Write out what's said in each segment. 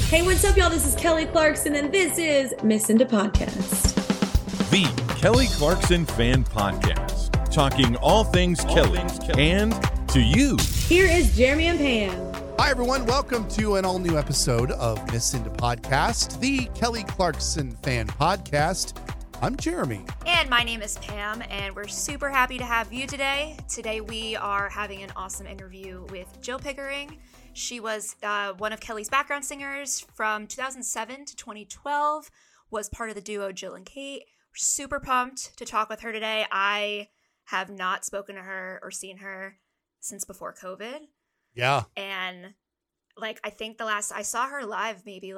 Hey, what's up, y'all? This is Kelly Clarkson, and this is Miss Into Podcast. The Kelly Clarkson Fan Podcast. Talking all things Kelly and to you. Here is Jeremy and Pam. Hi, everyone. Welcome to an all-new episode of Miss Into Podcast, the Kelly Clarkson Fan Podcast. I'm Jeremy. And my name is Pam, and we're super happy to have you today. Today we are having an awesome interview with Jill Pickering. She was one of Kelly's background singers from 2007 to 2012, was part of the duo Jill and Kate. We're super pumped to talk with her today. I have not spoken to her or seen her since before COVID. Yeah. And I think the last I saw her live, maybe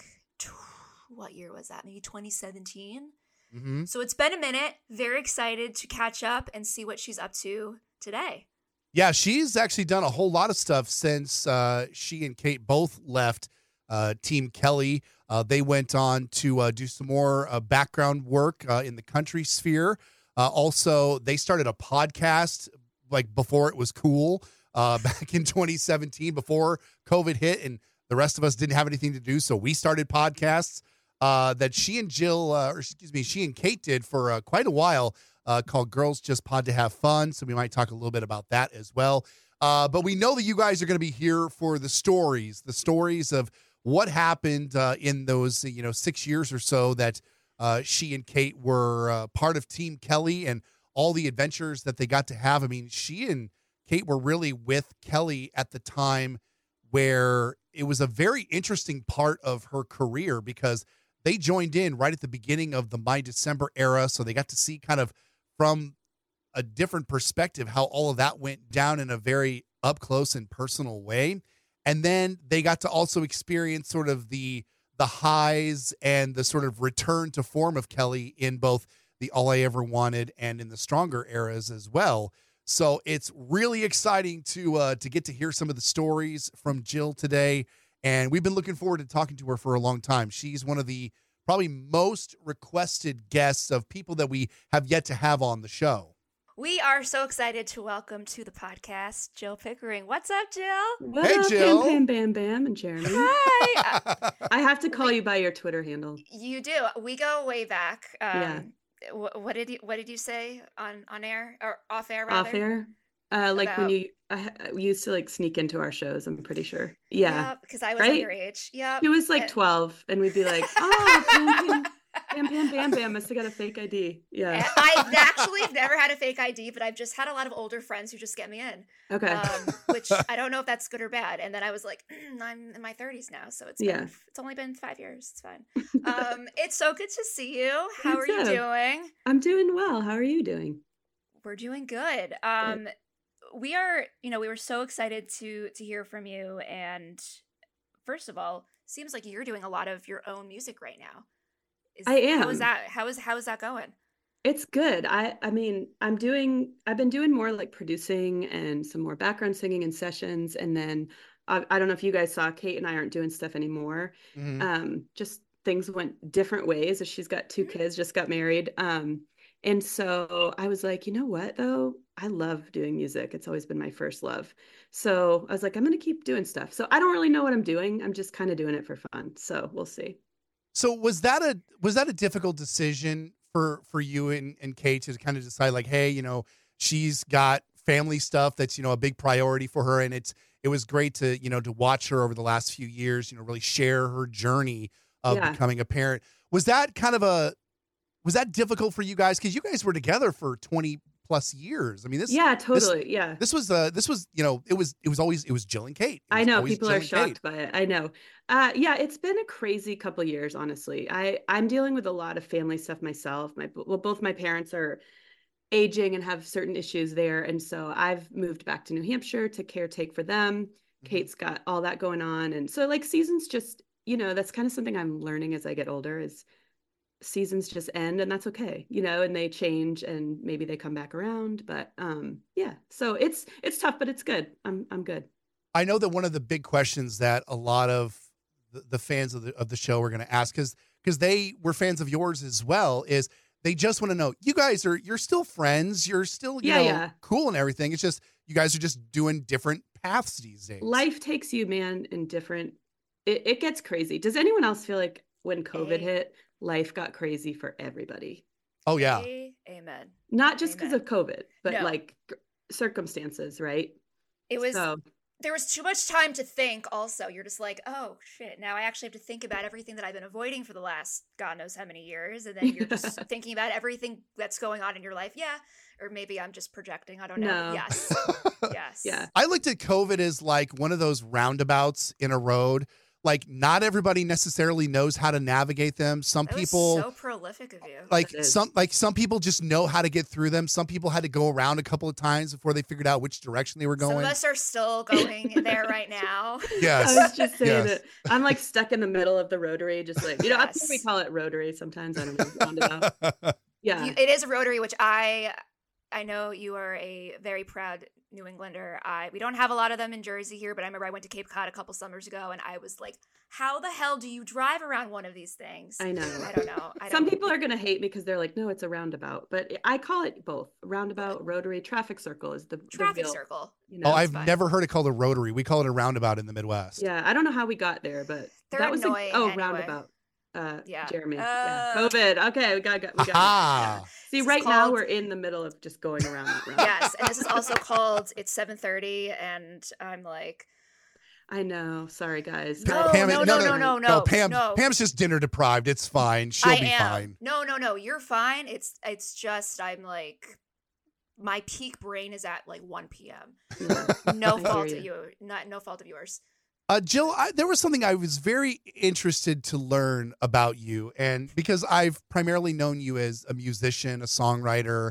what year was that? Maybe 2017. Mm-hmm. So it's been a minute. Very excited to catch up and see what she's up to today. Yeah, she's actually done a whole lot of stuff since she and Kate both left Team Kelly. They went on to do some more background work in the country sphere. Also, they started a podcast before it was cool back in 2017, before COVID hit, and the rest of us didn't have anything to do. So we started podcasts that she and she and Kate did for quite a while. Called Girls Just Pod to Have Fun. So we might talk a little bit about that as well. But we know that you guys are going to be here for the stories of what happened in those 6 years or so that she and Kate were part of Team Kelly and all the adventures that they got to have. I mean, she and Kate were really with Kelly at the time where it was a very interesting part of her career because they joined in right at the beginning of the My December era. So they got to see kind of from a different perspective how all of that went down in a very up close and personal way. And then they got to also experience sort of the highs and the sort of return to form of Kelly in both the All I Ever Wanted and in the Stronger eras as well. So it's really exciting to get to hear some of the stories from Jill today. And we've been looking forward to talking to her for a long time. She's one of the probably most requested guests of people that we have yet to have on the show. We are so excited to welcome to the podcast Jill Pickering. What's up, Jill? What Hey, up, Jill. Pam, Bam, Bam, and Jeremy? Hi. I have to call you by your Twitter handle. You do. We go way back. Yeah. What did you say on air or off air rather? Off air? When you used to sneak into our shows, I'm pretty sure. Yeah. Yep, because I was Right? underage. Yeah. He was 12, and we'd be like, oh, Pam, Bam, Bam must have got a fake ID. Yeah. I've actually never had a fake ID, but I've just had a lot of older friends who just get me in. Okay. Which I don't know if that's good or bad. And then I was like, I'm in my 30s now, so it's only been 5 years. It's fine. It's so good to see you. How are you doing? I'm doing well. How are you doing? We're doing good. We were so excited to hear from you. And first of all, seems like you're doing a lot of your own music right now. I am. How is that? How is that going? It's good. I've been doing more producing and some more background singing and sessions. And then I don't know if you guys saw, Kate and I aren't doing stuff anymore. Mm-hmm. Just things went different ways as she's got 2 kids, just got married. And so I was like, you know what though? I love doing music. It's always been my first love. So I was like, I'm going to keep doing stuff. So I don't really know what I'm doing. I'm just kind of doing it for fun. So we'll see. So was that a difficult decision for you and Kate to kind of decide hey, she's got family stuff that's, a big priority for her. And it was great to, to watch her over the last few years, really share her journey of becoming a parent. Was that difficult for you guys? Cause you guys were together for 20 plus years. I mean, totally. This was it was Jill and Kate. I know people are shocked by it. I know. It's been a crazy couple of years, honestly. I'm dealing with a lot of family stuff myself. Both my parents are aging and have certain issues there. And so I've moved back to New Hampshire to caretake for them. Mm-hmm. Kate's got all that going on. And so seasons just, that's kind of something I'm learning as I get older is seasons just end and that's okay, and they change and maybe they come back around. But so it's tough, but it's good. I'm good. I know that one of the big questions that a lot of the fans of the show are going to ask, because they were fans of yours as well, is they just want to know, you're still friends, you're still cool and everything. It's just you guys are just doing different paths these days. Life takes you, man, in different it gets crazy. Does anyone else feel like when COVID hit, life got crazy for everybody? Oh yeah. Amen. Not just because of COVID, but No. like circumstances, right? It was there was too much time to think also. You're just like, oh shit, now I actually have to think about everything that I've been avoiding for the last God knows how many years. And then you're just thinking about everything that's going on in your life. Yeah. Or maybe I'm just projecting. I don't know. No. Yes. Yes. Yeah. I looked at COVID as like one of those roundabouts in a road. Like not everybody necessarily knows how to navigate them. Some That people was so prolific of you. like It is. some people just know how to get through them. Some people had to go around a couple of times before they figured out which direction they were Some going. of us are still going there right now. Yes. I was just saying Yes. it. I'm like stuck in the middle of the rotary, just like, you know, I think Yes. we call it rotary sometimes. I don't know. Roundabout. Yeah. It is a rotary, which I know you are a very proud New Englander. We don't have a lot of them in Jersey here, but I remember I went to Cape Cod a couple summers ago, and I was like, how the hell do you drive around one of these things? I know. I don't know. Some people are going to hate me because they're like, no, it's a roundabout. But I call it both. Roundabout, rotary, traffic circle is the Traffic real, circle. You know? Oh, I've fine. never heard it called a rotary. We call it a roundabout in the Midwest. Yeah, I don't know how we got there, but They're that was annoying oh, anyway. roundabout. Yeah. Jeremy. Yeah. COVID. Okay, we got it. Aha. See, This is right now called- we're in the middle of just going around. Yes, and this is also called It's 7:30, and I'm like, I know. Sorry, guys. No, No, Pam. no. Pam's just dinner deprived. It's fine. She'll I be am. fine. No, you're fine. It's just I'm like, my peak brain is at like 1 p.m. Yeah. No I fault hear of you. you, no fault of yours. Jill, there was something I was very interested to learn about you, and because I've primarily known you as a musician, a songwriter,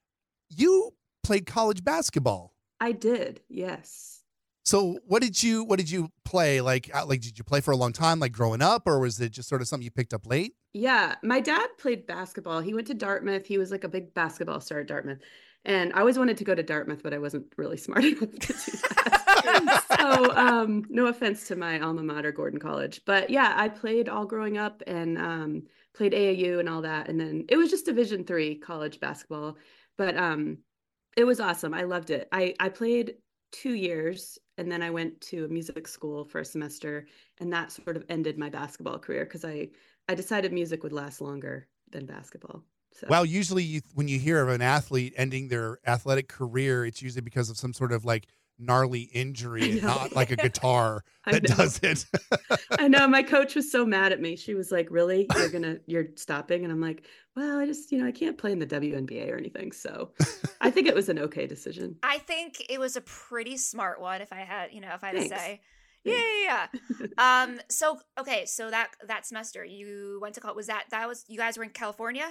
you played college basketball. I did. Yes. So what did you play? Like did you play for a long time, like growing up, or was it just sort of something you picked up late? Yeah, my dad played basketball. He went to Dartmouth. He was like a big basketball star at Dartmouth. And I always wanted to go to Dartmouth, but I wasn't really smart enough to do that. So no offense to my alma mater, Gordon College. But yeah, I played all growing up and played AAU and all that. And then it was just Division III college basketball. But it was awesome. I loved it. I played 2 years and then I went to a music school for a semester. And that sort of ended my basketball career because I decided music would last longer than basketball. So. Well, usually when you hear of an athlete ending their athletic career, it's usually because of some sort of like gnarly injury and not like a guitar that does it. I know. My coach was so mad at me. She was like, really? You're stopping? And I'm like, well, I can't play in the WNBA or anything. So I think it was an okay decision. I think it was a pretty smart one if I had to say. Thanks. Yeah. So that semester you went to college, was you guys were in California?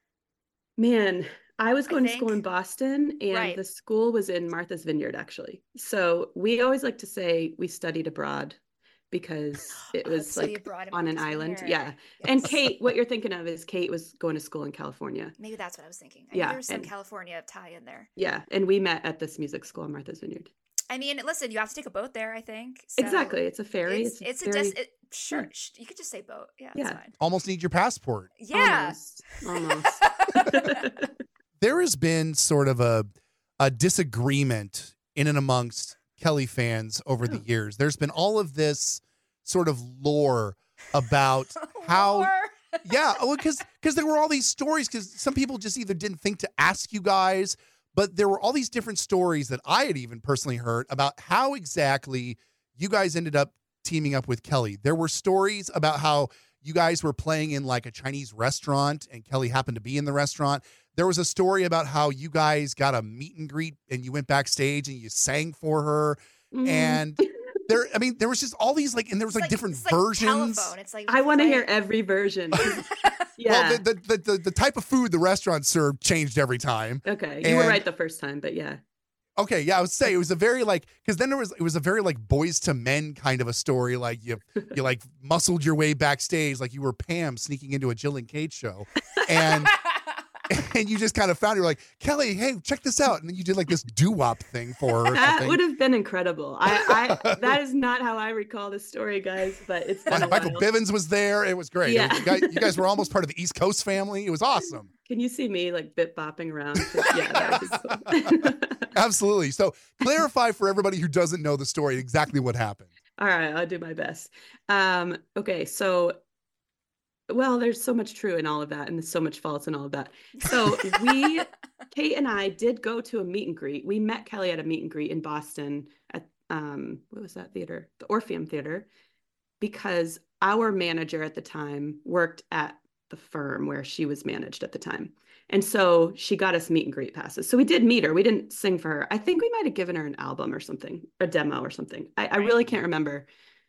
Man, I was going to school think. in Boston and Right. the school was in Martha's Vineyard, actually. So we always like to say we studied abroad because it was Study like abroad in on an Martha's island. Vineyard. Yeah. And Yes. Kate, what you're thinking of is Kate was going to school in California. Maybe that's what I was thinking. I Yeah, knew there was some and- California tie in there. Yeah. And we met at this music school in Martha's Vineyard. I mean, listen, you have to take a boat there, I think. So Exactly. It's a ferry. It's very- sure. You could just say boat. Yeah, Yeah. that's fine. Almost need your passport. Yeah. Almost. There has been sort of a disagreement in and amongst Kelly fans over the years. There's been all of this sort of lore about how Or- yeah, well, because there were all these stories, because some people just either didn't think to ask you guys, but there were all these different stories that I had even personally heard about how exactly you guys ended up teaming up with Kelly. There were stories about how you guys were playing in like a Chinese restaurant and Kelly happened to be in the restaurant. There was a story about how you guys got a meet and greet and you went backstage and you sang for her. And there was just all these and there was different it's versions. Telephone. It's like I want to hear every version. Yeah. Well, the type of food the restaurant served changed every time. Okay. You were And- right the first time, but yeah. Okay, yeah, I would say it was a very because then it was a very Boys to Men kind of a story. Like you muscled your way backstage, like you were Pam sneaking into a Jill and Kate show, and you just kind of found her like, Kelly, hey, check this out, and then you did this doo-wop thing for her. Or That something. would have been incredible. I that is not how I recall the story, guys, but it's been a Michael while. Bivens was there. It was great. Yeah. You guys were almost part of the East Coast family. It was awesome. Can you see me bit bopping around? Yeah, that would be cool. Absolutely. So clarify for everybody who doesn't know the story exactly what happened. All right, I'll do my best. Okay, so well, there's so much true in all of that, and there's so much false in all of that. So Kate and I did go to a meet and greet. We met Kelly at a meet and greet in Boston at what was that theater? The Orpheum Theater, because our manager at the time worked at the firm where she was managed at the time. And so she got us meet and greet passes. So we did meet her. We didn't sing for her. I think we might have given her an album or something, a demo or something. I really can't remember.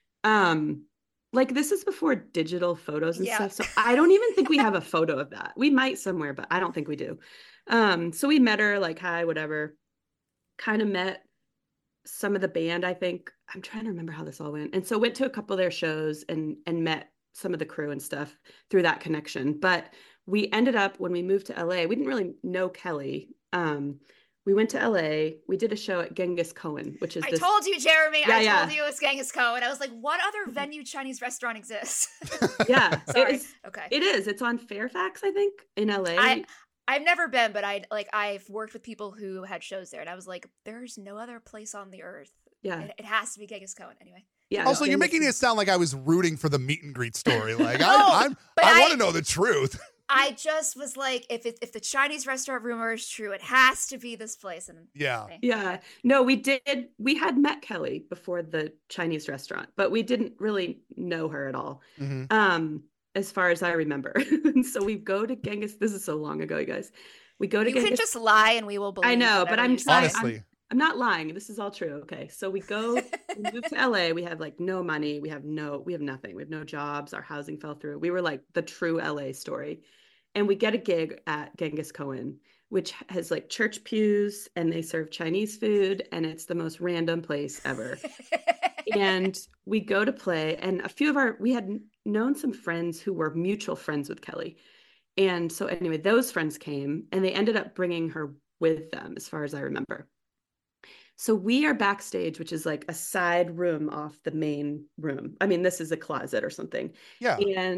Like this is before digital photos and stuff. So I don't even think we have a photo of that. We might somewhere, but I don't think we do. So we met her, like, hi, whatever. Kind of met some of the band, I think. I'm trying to remember how this all went. And so went to a couple of their shows and met some of the crew and stuff through that connection. But we ended up, when we moved to LA, we didn't really know Kelly. We went to LA. We did a show at Genghis Cohen, which is I told you, Jeremy. Yeah, I told you it was Genghis Cohen. I was like, what other venue Chinese restaurant exists? Yeah. Sorry. Okay. It is. It's on Fairfax, I think, in LA. I've never been, but I've worked with people who had shows there, and I was like, there's no other place on the earth. Yeah. It has to be Genghis Cohen anyway. Yeah. Also, you're making it sound like I was rooting for the meet and greet story. Like I want to know the truth. I just was like, if the Chinese restaurant rumor is true, it has to be this place. And yeah. No, we had met Kelly before the Chinese restaurant, but we didn't really know her at all. Mm-hmm. As far as I remember. So we go to Genghis. This is so long ago, you guys. We go to you Genghis. can just lie and we will believe. I know, but I'm honestly. I'm not lying. This is all true. Okay. So we move to LA. We have like no money. We have nothing. We have no jobs. Our housing fell through. We were like the true LA story. And we get a gig at Genghis Cohen, which has like church pews and they serve Chinese food. And it's the most random place ever. And we go to play, and we had known some friends who were mutual friends with Kelly. And so anyway, those friends came and they ended up bringing her with them, as far as I remember. So we are backstage, which is like a side room off the main room. I mean, this is a closet or something. Yeah.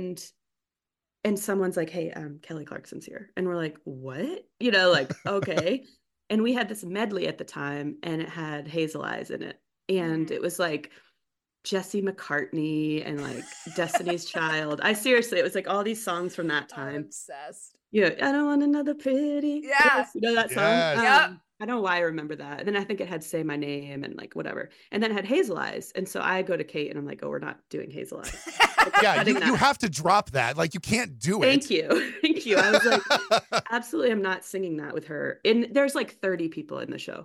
And someone's like, hey, Kelly Clarkson's here. And we're like, what? Like, okay. And we had this medley at the time, and it had Hazel Eyes in it. And it was like Jesse McCartney and like Destiny's Child. It was like all these songs from that time. I'm obsessed. Yeah. I don't want another pretty. Yeah. You know that song? Yes. I don't know why I remember that. And then I think it had Say My Name and like whatever. And then it had Hazel Eyes. And so I go to Kate and I'm like, oh, we're not doing Hazel Eyes. Yeah, you have to drop that. Like, you can't do it. Thank you. Thank you. I was like, absolutely, I'm not singing that with her. And there's like 30 people at the show.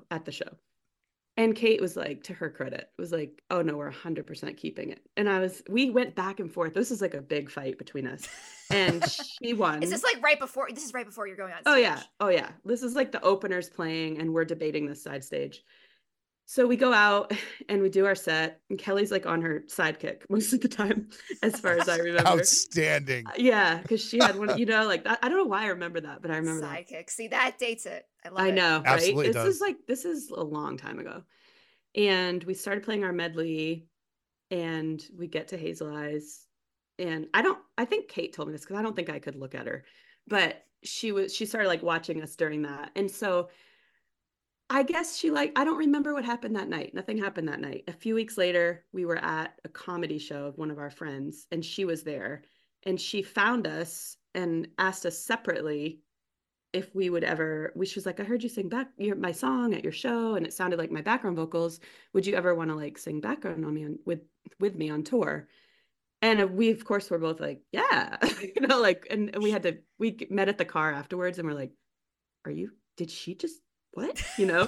And Kate was like, to her credit, was like, oh no, we're 100% keeping it. And we went back and forth. This is like a big fight between us. And she won. Is this like right before you're going on stage? Oh yeah. This is like the openers playing and we're debating this side stage. So we go out and we do our set, and Kelly's like on her sidekick most of the time, as far as I remember. Outstanding. Yeah, because she had one, like that. I don't know why I remember that, but I remember sidekick. That. See, that dates it. I love it. I know, right? Absolutely This is a long time ago. And we started playing our medley, and we get to Hazel Eyes. And I think Kate told me this because I don't think I could look at her, but she started like watching us during that. And so I guess I don't remember what happened that night. Nothing happened that night. A few weeks later, we were at a comedy show of one of our friends, and she was there, and she found us and asked us separately if we would ever, she was like, I heard you sing my song at your show, and it sounded like my background vocals. Would you ever want to like sing background on me with me on tour? And we, of course, were both like, yeah, like, and we met at the car afterwards, and we're like, did she just, what?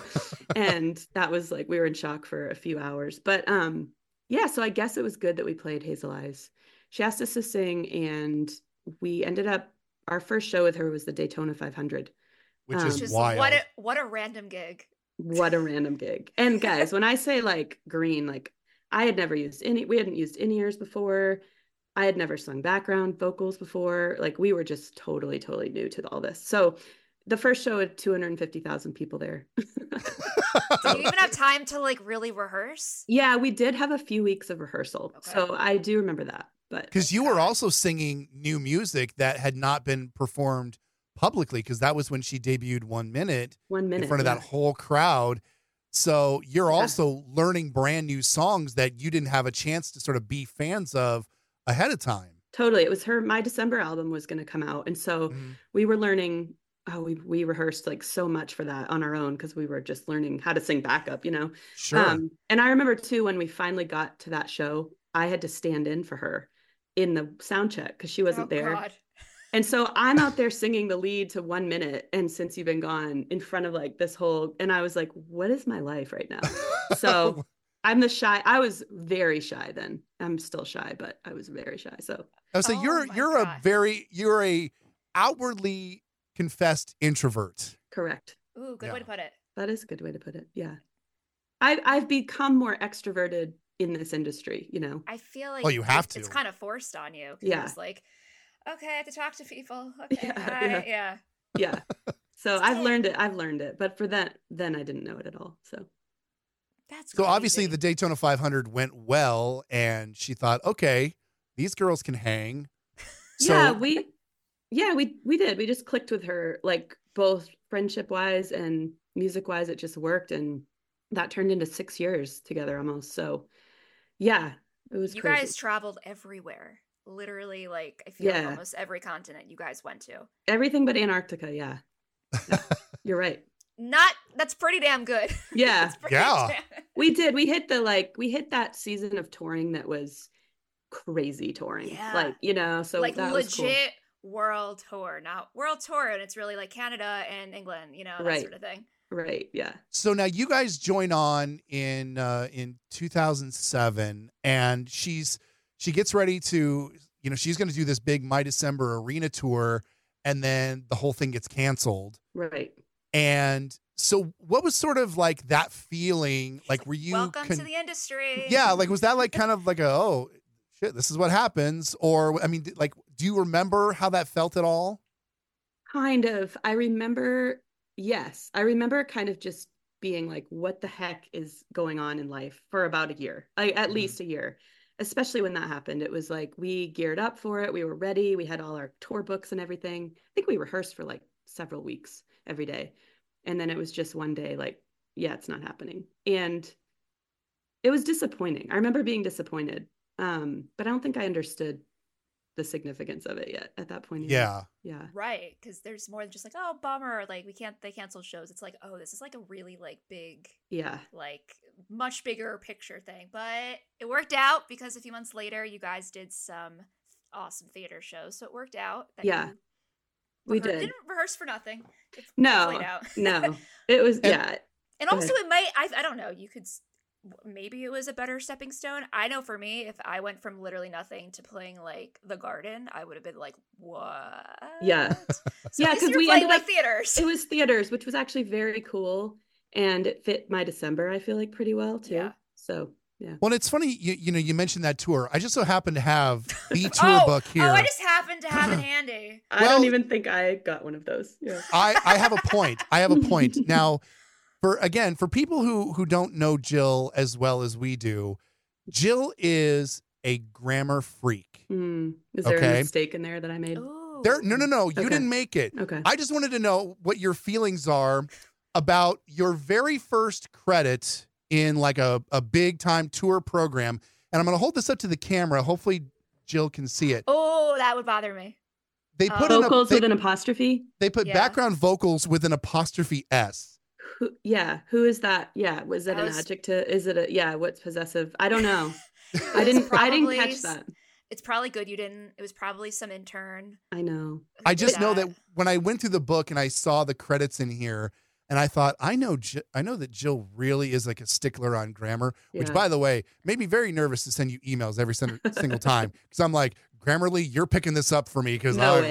And that was like, we were in shock for a few hours, but yeah, so I guess it was good that we played Hazel Eyes. She asked us to sing, and we ended up, our first show with her was the Daytona 500, which is wild. What a random gig. What a random gig. And guys, when I say like green, like we hadn't used in-ears before. I had never sung background vocals before. Like, we were just totally, totally new to all this. So the first show had 250,000 people there. Did you even have time to like really rehearse? Yeah, we did have a few weeks of rehearsal. Okay. So I do remember that. But because you were also singing new music that had not been performed publicly, because that was when she debuted 1 Minute in front of that whole crowd. So you're also learning brand new songs that you didn't have a chance to sort of be fans of ahead of time. Totally. It was My December album was going to come out. And so we were learning, we rehearsed like so much for that on our own because we were just learning how to sing backup, you know? Sure. And I remember too, when we finally got to that show, I had to stand in for her in the sound check because she wasn't there. God. And so I'm out there singing the lead to 1 minute and Since You've Been Gone in front of like this whole, and I was like, what is my life right now? So I was very shy then. I'm still shy, but I was very shy. So I would say you're a outwardly confessed introvert. Correct. Ooh, good way to put it. That is a good way to put it. Yeah. I've become more extroverted in this industry, you know. I feel like you have to. It's kind of forced on you. Yeah. It's like, okay, I have to talk to people. Okay. Yeah. So I've learned it. But for that, then I didn't know it at all. So that's so crazy. Obviously the Daytona 500 went well, and she thought, okay, these girls can hang. So we did. We just clicked with her, like both friendship wise and music wise. It just worked, and that turned into 6 years together almost. So yeah, it was. You crazy. guys traveled everywhere, literally. Like I feel like almost every continent you guys went to. Everything but Antarctica. Yeah. You're right. That's pretty damn good. Yeah. Yeah. We did. We hit that season of touring that was crazy touring. Yeah. Like, you know, so like that legit was cool. world tour. Not world tour, and it's really like Canada and England, you know, that sort of thing. Right. Yeah. So now you guys join on in 2007, and she gets ready to, you know, she's going to do this big My December arena tour, and then the whole thing gets canceled. Right. And so what was sort of like that feeling? Like, were you welcome to the industry? Yeah. Like, was that like kind of like oh shit, this is what happens? Or, I mean, like, do you remember how that felt at all? Kind of. I remember kind of just being like, what the heck is going on in life for about a year, like at least a year, especially when that happened. It was like, we geared up for it. We were ready. We had all our tour books and everything. I think we rehearsed for like several weeks every day. And then it was just one day, like, yeah, it's not happening. And it was disappointing. I remember being disappointed. But I don't think I understood the significance of it yet at that point. Yeah. Yeah. Right. Because there's more than just like, oh, bummer. Like they canceled shows. It's like, oh, this is like a really like big, like much bigger picture thing. But it worked out because a few months later, you guys did some awesome theater shows. So it worked out. We did. Didn't rehearse for nothing. No. It was, And also it might, I don't know, you could, maybe it was a better stepping stone. I know for me, if I went from literally nothing to playing like the Garden, I would have been like, what? Yeah. So yeah, because we ended like theaters. It was theaters, which was actually very cool. And it fit My December, I feel like, pretty well too. Yeah. So yeah. Well, it's funny, you know, you mentioned that tour. I just so happen to have the tour book here. Oh, I just happen to have it handy. I don't even think I got one of those. Yeah. I have a point. Now, for people who don't know Jill as well as we do, Jill is a grammar freak. Is there a mistake in there that I made? Ooh. No. You didn't make it. Okay. I just wanted to know what your feelings are about your very first credit in like a big time tour program. And I'm going to hold this up to the camera. Hopefully Jill can see it. Oh, that would bother me. They put vocals with an apostrophe. They put background vocals with an apostrophe S. Who is that? Yeah. Was that an adjective? Is it what's possessive? I don't know. I didn't catch that. It's probably good you didn't. It was probably some intern. I know. I just know that when I went through the book and I saw the credits in here, and I thought, I know that Jill really is like a stickler on grammar, which, by the way, made me very nervous to send you emails every single time. Because I'm like, Grammarly, you're picking this up for me. Because no,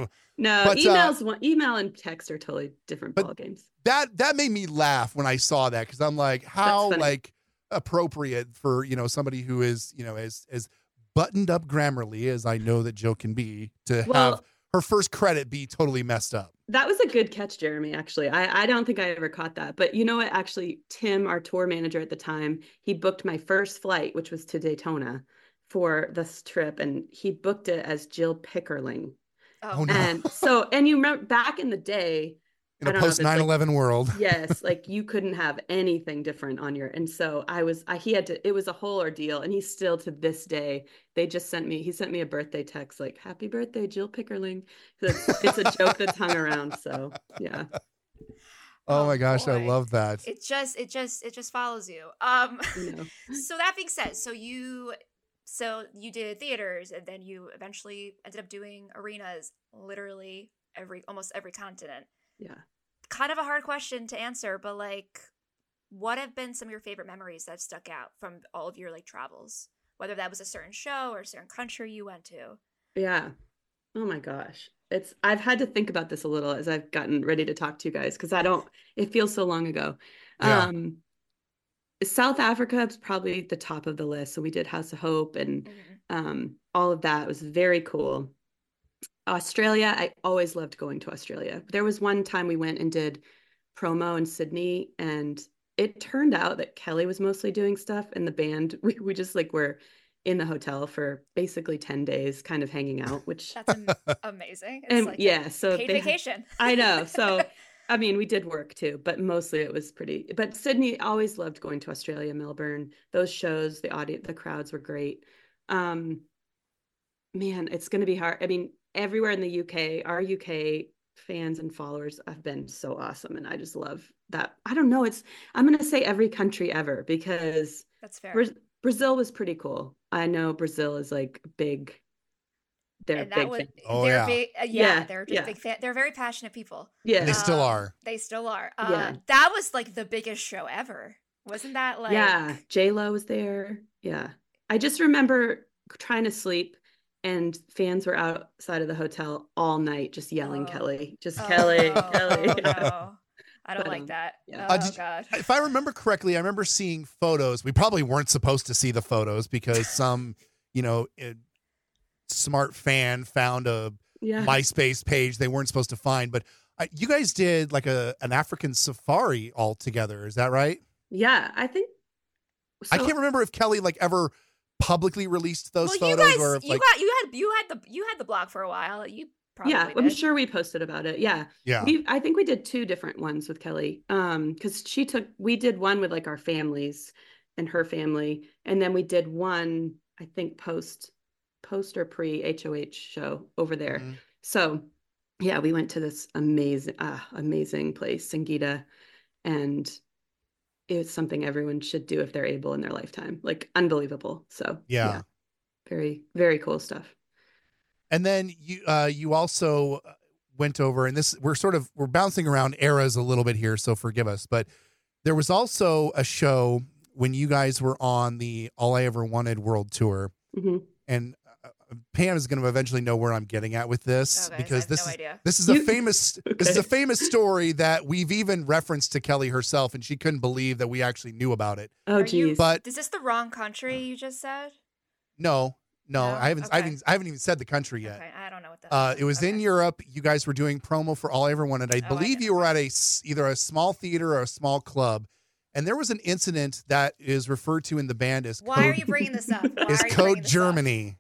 email and text are totally different ball games. That made me laugh when I saw that, because I'm like, how like appropriate for, you know, somebody who is, you know, as buttoned up Grammarly as I know that Jill can be, to have her first credit be totally messed up. That was a good catch, Jeremy, actually. I don't think I ever caught that. But you know what? Actually, Tim, our tour manager at the time, he booked my first flight, which was to Daytona for this trip. And he booked it as Jill Pickerling. Oh, no. And so, and you remember back in the day, In a post 9/11 world. Yes, like you couldn't have anything different on your. And so he had to. It was a whole ordeal, and he's still to this day. He sent me a birthday text like "Happy birthday, Jill Pickerling." It's a joke that's hung around. So yeah. Oh my gosh, boy. I love that. It just follows you. So that being said, so you did theaters, and then you eventually ended up doing arenas, literally almost every continent. Yeah. Kind of a hard question to answer, but like, what have been some of your favorite memories that have stuck out from all of your like travels? Whether that was a certain show or a certain country you went to. Yeah. Oh my gosh. I've had to think about this a little as I've gotten ready to talk to you guys because it feels so long ago. Yeah. South Africa is probably the top of the list. So we did House of Hope and all of that was very cool. Australia, I always loved going to Australia. There was one time we went and did promo in Sydney, and it turned out that Kelly was mostly doing stuff, and the band, we just like were in the hotel for basically 10 days kind of hanging out, which that's amazing. It's and like yeah, so paid vacation. I know. So I mean, we did work too, but mostly it was pretty. But Sydney, always loved going to Australia, Melbourne. Those shows, the crowds were great. Man, it's going to be hard. I mean, everywhere in the UK, our UK fans and followers have been so awesome, and I just love that. I don't know. I'm going to say every country ever because that's fair. Brazil was pretty cool. I know Brazil is like big. They're big. They're just big fan. They're very passionate people. Yeah, and they still are. They still are. Yeah, that was like the biggest show ever. Wasn't that like? Yeah, J-Lo was there. Yeah, I just remember trying to sleep, and fans were outside of the hotel all night, just yelling, "Kelly, just Kelly, Kelly." No. I don't like that. Yeah. God. If I remember correctly, I remember seeing photos. We probably weren't supposed to see the photos because some, smart fan found a MySpace page they weren't supposed to find. But you guys did like an African safari all together. Is that right? Yeah, I think. So, I can't remember if Kelly like ever publicly released those photos, you guys, or if like you had the blog for a while. You probably did. I'm sure we posted about it. Yeah. I think we did 2 different ones with Kelly. Because we did one with like our families and her family, and then we did one, I think post or pre HOH show over there. Mm-hmm. So yeah, we went to this amazing place, Singida, and it's something everyone should do if they're able in their lifetime. Like unbelievable. So yeah. Very, very cool stuff. And then you also went over, and we're bouncing around eras a little bit here, so forgive us. But there was also a show when you guys were on the All I Ever Wanted World Tour, and Pam is going to eventually know where I'm getting at with this because this is a famous story that we've even referenced to Kelly herself, and she couldn't believe that we actually knew about it. Oh, geez! But is this the wrong country you just said? No, I haven't. Okay. I haven't even said the country yet. Okay, I don't know what that. It was in Europe. You guys were doing promo for All I Ever Wanted. I believe you were at either a small theater or a small club, and there was an incident that is referred to in the band as. Why are you bringing this up? Is Code Germany.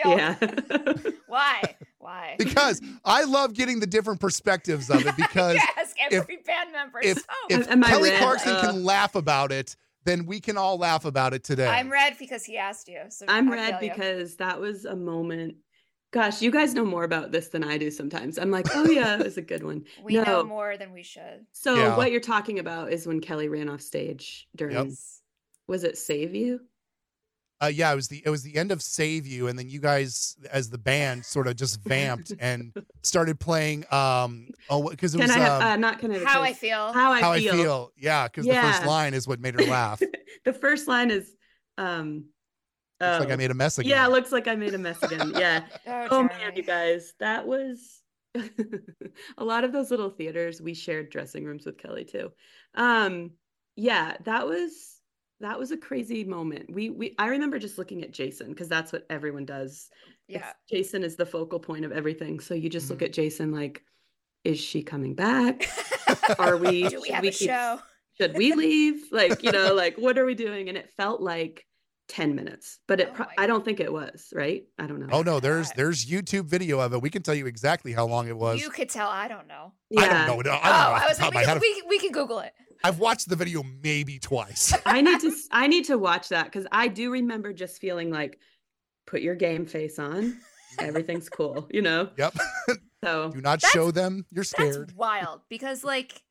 Why? Because I love getting the different perspectives of it. Because yes, every band member. If Kelly Clarkson can laugh about it, then we can all laugh about it today. I'm red because he asked you. So I'm red because that was a moment. Gosh, you guys know more about this than I do sometimes. I'm like, oh yeah, it was a good one. We know more than we should. So what you're talking about is when Kelly ran off stage during, was it Save You? Yeah, it was the end of Save You, and then you guys, as the band, sort of just vamped and started playing. Because it was How I Feel. How I Feel. Yeah, because the first line is what made her laugh. The first line is, looks like I made a mess again. Yeah, looks like I made a mess again. Yeah. Oh man, you guys, that was a lot of those little theaters. We shared dressing rooms with Kelly too. Yeah, that was a crazy moment. I remember just looking at Jason because that's what everyone does. Yeah. Jason is the focal point of everything. So you just look at Jason like, is she coming back? Are we? Do we have a show? Should we leave? Like, like what are we doing? And it felt like 10 minutes, but I don't think it was, right? I don't know. Oh no, there's YouTube video of it. We can tell you exactly how long it was. You could tell. I don't know. Yeah. I don't know. No, I was like, we can Google it. I've watched the video maybe twice. I need to watch that because I do remember just feeling like, put your game face on. Everything's cool, you know? Yep. So do not show them you're scared. That's wild because like,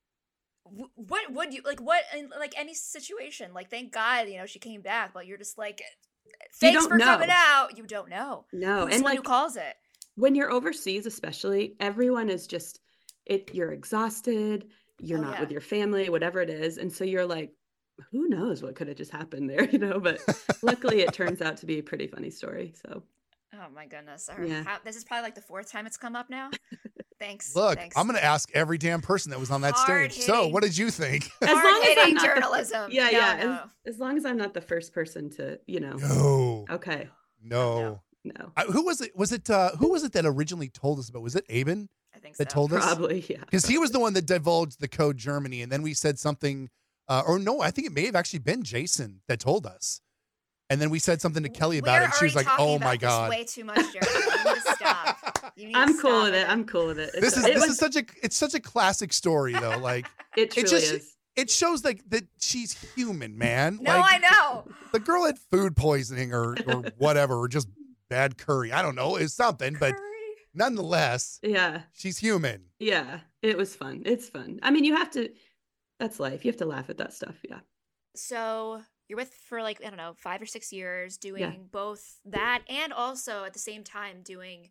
what would you like? What in like any situation? Like, thank God, you know, she came back, but you're just like, thanks for coming out. You don't know. No, and like, who calls it? When you're overseas, especially, everyone is just you're exhausted. You're not with your family, whatever it is, and so you're like, who knows what could have just happened there, you know? But luckily, it turns out to be a pretty funny story. So. Oh my goodness! This is probably like the 4th time it's come up now. Thanks. Look, I'm going to ask every damn person that was on that stage. So, what did you think? As long as I'm not journalism. No. As long as I'm not the first person to, you know. No. Okay. No. Who was it? Who was it that originally told us about? Was it Aben? I think that told us? Probably, yeah. Because he was the one that divulged the code Germany, and then we said something. Or no, I think it may have actually been Jason that told us. And then we said something to Kelly about it. And she was like, "Oh my God, way too much, Jeremy. You need to stop. I'm cool with it. I'm cool with it. This is such a classic story though. Like it truly is. It shows like that she's human, man. No, like, I know. The girl had food poisoning or whatever, or just bad curry. I don't know. It's something, but nonetheless, yeah, she's human. Yeah, it was fun. It's fun. I mean, that's life. You have to laugh at that stuff. Yeah. So you're with for like, I don't know, 5 or 6 years doing both that and also at the same time doing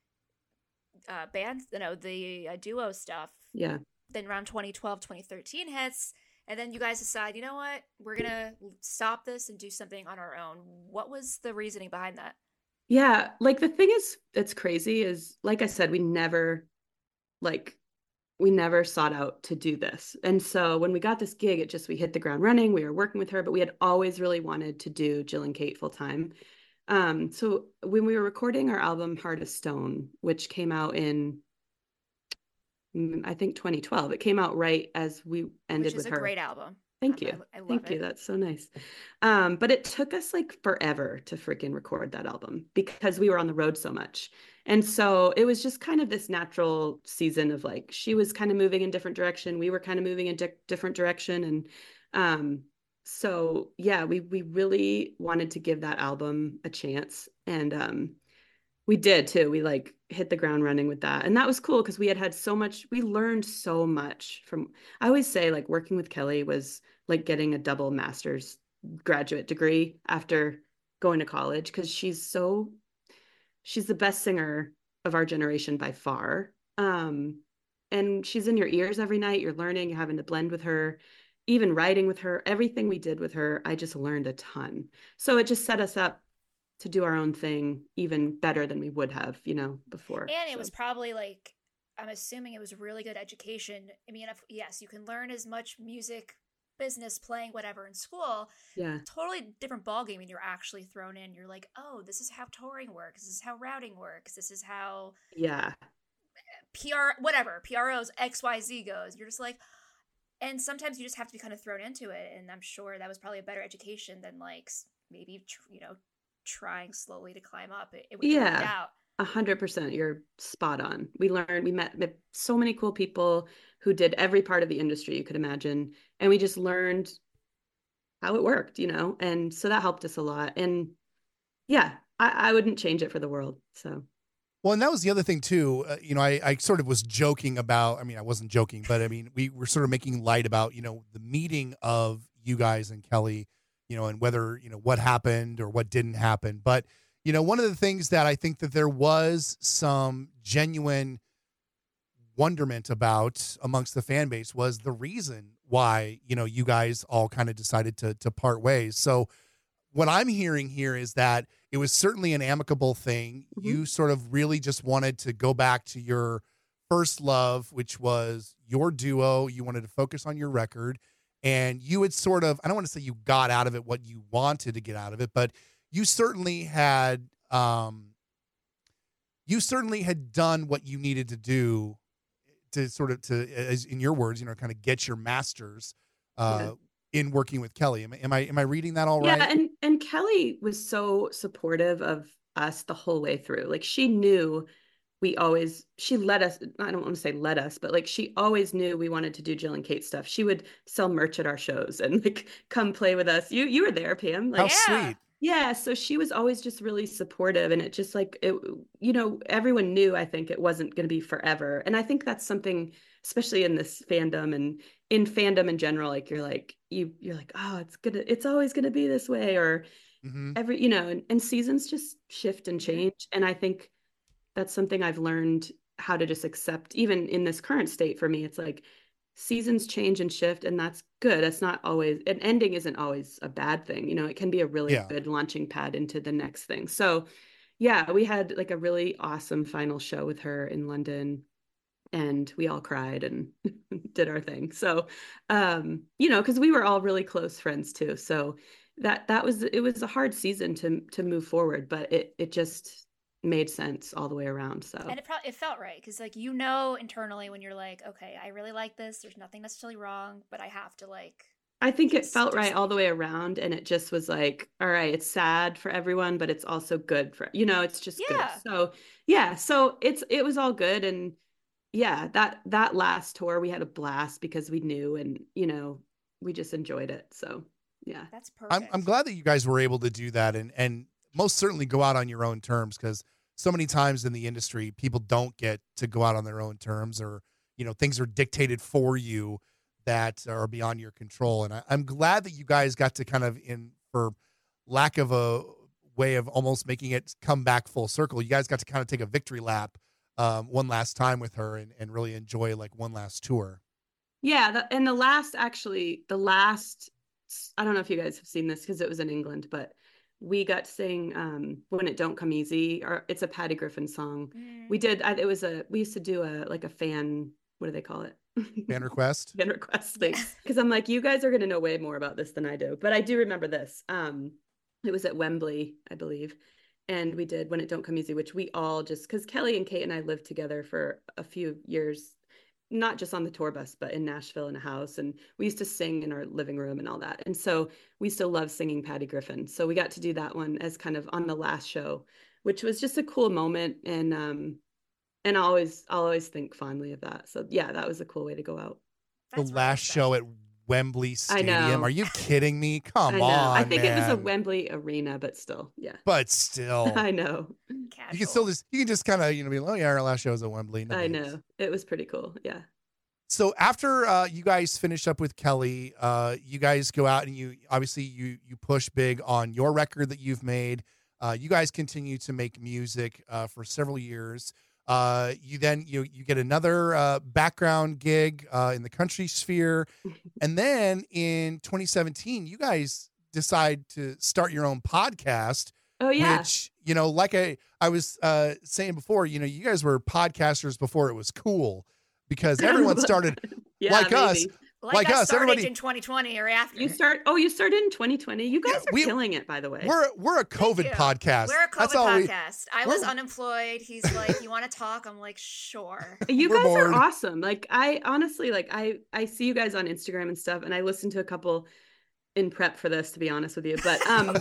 bands, the duo stuff. Yeah. Then around 2012, 2013 hits, and then you guys decide, you know what, we're going to stop this and do something on our own. What was the reasoning behind that? Yeah, like the thing is, that's crazy is, like I said, we never sought out to do this. And so when we got this gig, we hit the ground running. We were working with her, but we had always really wanted to do Jill and Kate full time. So when we were recording our album Heart of Stone, which came out in, I think 2012, it came out right as we ended with her. Which is a great album. Thank you. I love Thank you. That's so nice. But it took us like forever to freaking record that album because we were on the road so much. And so it was just kind of this natural season of like, she was kind of moving in different direction. We were kind of moving in different direction. And so, yeah, we really wanted to give that album a chance. And we did too. We like hit the ground running with that. And that was cool because we learned so much from, I always say like working with Kelly was like getting a double master's graduate degree after going to college because she's the best singer of our generation by far. And she's in your ears every night. You're learning, you're having to blend with her, even writing with her, everything we did with her. I just learned a ton. So it just set us up to do our own thing even better than we would have, before. And it was probably like, I'm assuming it was really good education. I mean, yes, you can learn as much music, business, playing, whatever in school. Yeah. Totally different ballgame when you're actually thrown in. You're like, oh, this is how touring works. This is how routing works. This is how PROs, XYZ goes. You're just like, and sometimes you just have to be kind of thrown into it. And I'm sure that was probably a better education than like maybe, trying slowly to climb up. It would work out. 100%. You're spot on. We met so many cool people who did every part of the industry you could imagine. And we just learned how it worked, and so that helped us a lot. And yeah, I wouldn't change it for the world. So. Well, and that was the other thing too. I sort of was joking about, I wasn't joking, but we were sort of making light about, the meeting of you guys and Kelly, and whether, what happened or what didn't happen. But, one of the things that I think that there was some genuine wonderment about amongst the fan base was the reason why, you guys all kind of decided to part ways. So what I'm hearing here is that it was certainly an amicable thing. Mm-hmm. You sort of really just wanted to go back to your first love, which was your duo. You wanted to focus on your record. And you had sort of, I don't want to say you got out of it what you wanted to get out of it, but you certainly had done what you needed to do to sort of, as in your words, kind of get your master's in working with Kelly. Am I reading that all right? Yeah, and Kelly was so supportive of us the whole way through. Like she knew she let us, I don't want to say let us, but like she always knew we wanted to do Jill and Kate stuff. She would sell merch at our shows and like come play with us. You were there, Pam. Like, How sweet. Yeah, so she was always just really supportive, and it just like it, everyone knew, I think, it wasn't going to be forever. And I think that's something, especially in this fandom and in fandom in general, like you're like oh, it's always gonna be this way, or every, and seasons just shift and change. And I think that's something I've learned how to just accept, even in this current state. For me, it's like seasons change and shift, and that's good. It's not always, an ending isn't always a bad thing. It can be a really good launching pad into the next thing. So yeah, we had like a really awesome final show with her in London, and we all cried and did our thing. So, because we were all really close friends too. So it was a hard season to move forward, but it just made sense all the way around. So, and it felt right, because like internally when you're like, okay, I really like this, there's nothing necessarily wrong, but I have to like, I think it felt right all the way around, and it just was like, all right, it's sad for everyone, but it's also good for, it's just good. So so it was all good. And yeah, that last tour we had a blast because we knew, and we just enjoyed it. So yeah, that's perfect. I'm glad that you guys were able to do that, and most certainly go out on your own terms, because so many times in the industry, people don't get to go out on their own terms, or, things are dictated for you that are beyond your control. And I'm glad that you guys got to kind of, for lack of a way of almost making it come back full circle, you guys got to kind of take a victory lap one last time with her and really enjoy like one last tour. Yeah. The last, I don't know if you guys have seen this because it was in England, but we got to sing When It Don't Come Easy, or it's a Patty Griffin song. We did, we used to do a fan, what do they call it? Fan request? Fan request thing. Because I'm like, you guys are going to know way more about this than I do. But I do remember this. It was at Wembley, I believe. And we did When It Don't Come Easy, which we all just, because Kelly and Kate and I lived together for a few years, not just on the tour bus, but in Nashville in a house. And we used to sing in our living room and all that. And so we still love singing Patty Griffin. So we got to do that one as kind of on the last show, which was just a cool moment. And I'll always think fondly of that. So yeah, that was a cool way to go out. That's the last show at Wembley Stadium. Are you kidding me? Come on, I think it was a Wembley arena, but still, yeah. But still, I know. Casual. You can just kind of be like, oh yeah, our last show was at Wembley. I know, it was pretty cool. Yeah. So after you guys finish up with Kelly, you guys go out and you push big on your record that you've made. You guys continue to make music for several years. You get another background gig in the country sphere, and then in 2017 you guys decide to start your own podcast. Oh yeah. Which like I was saying before, you guys were podcasters before it was cool, because everyone started us. Like us, everybody in 2020 or after. You started in 2020. You guys are killing it, by the way. We're a COVID podcast. We're a COVID podcast. I was unemployed. He's like, you want to talk? I'm like, sure. You guys are awesome. Like, I honestly, I see you guys on Instagram and stuff, and I listened to a couple in prep for this, to be honest with you. But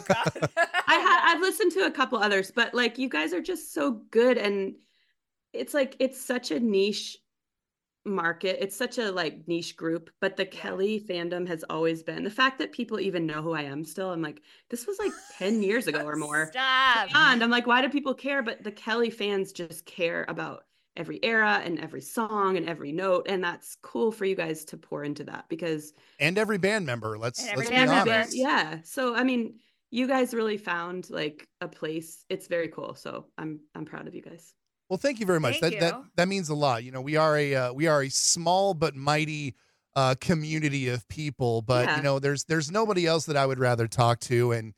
I've listened to a couple others, but like, you guys are just so good, and it's like, it's such a niche market. It's such a like niche group, but the Kelly fandom has always been, the fact that people even know who I am still, I'm like, this was like 10 years ago or more. Stop. And I'm like, why do people care? But the Kelly fans just care about every era and every song and every note, and that's cool for you guys to pour into that, because and every band member, let's be honest. Yeah. So I mean, you guys really found like a place. It's very cool. So I'm proud of you guys. Well, thank you very much. That means a lot. We are a small but mighty community of people, but there's nobody else that I would rather talk to. And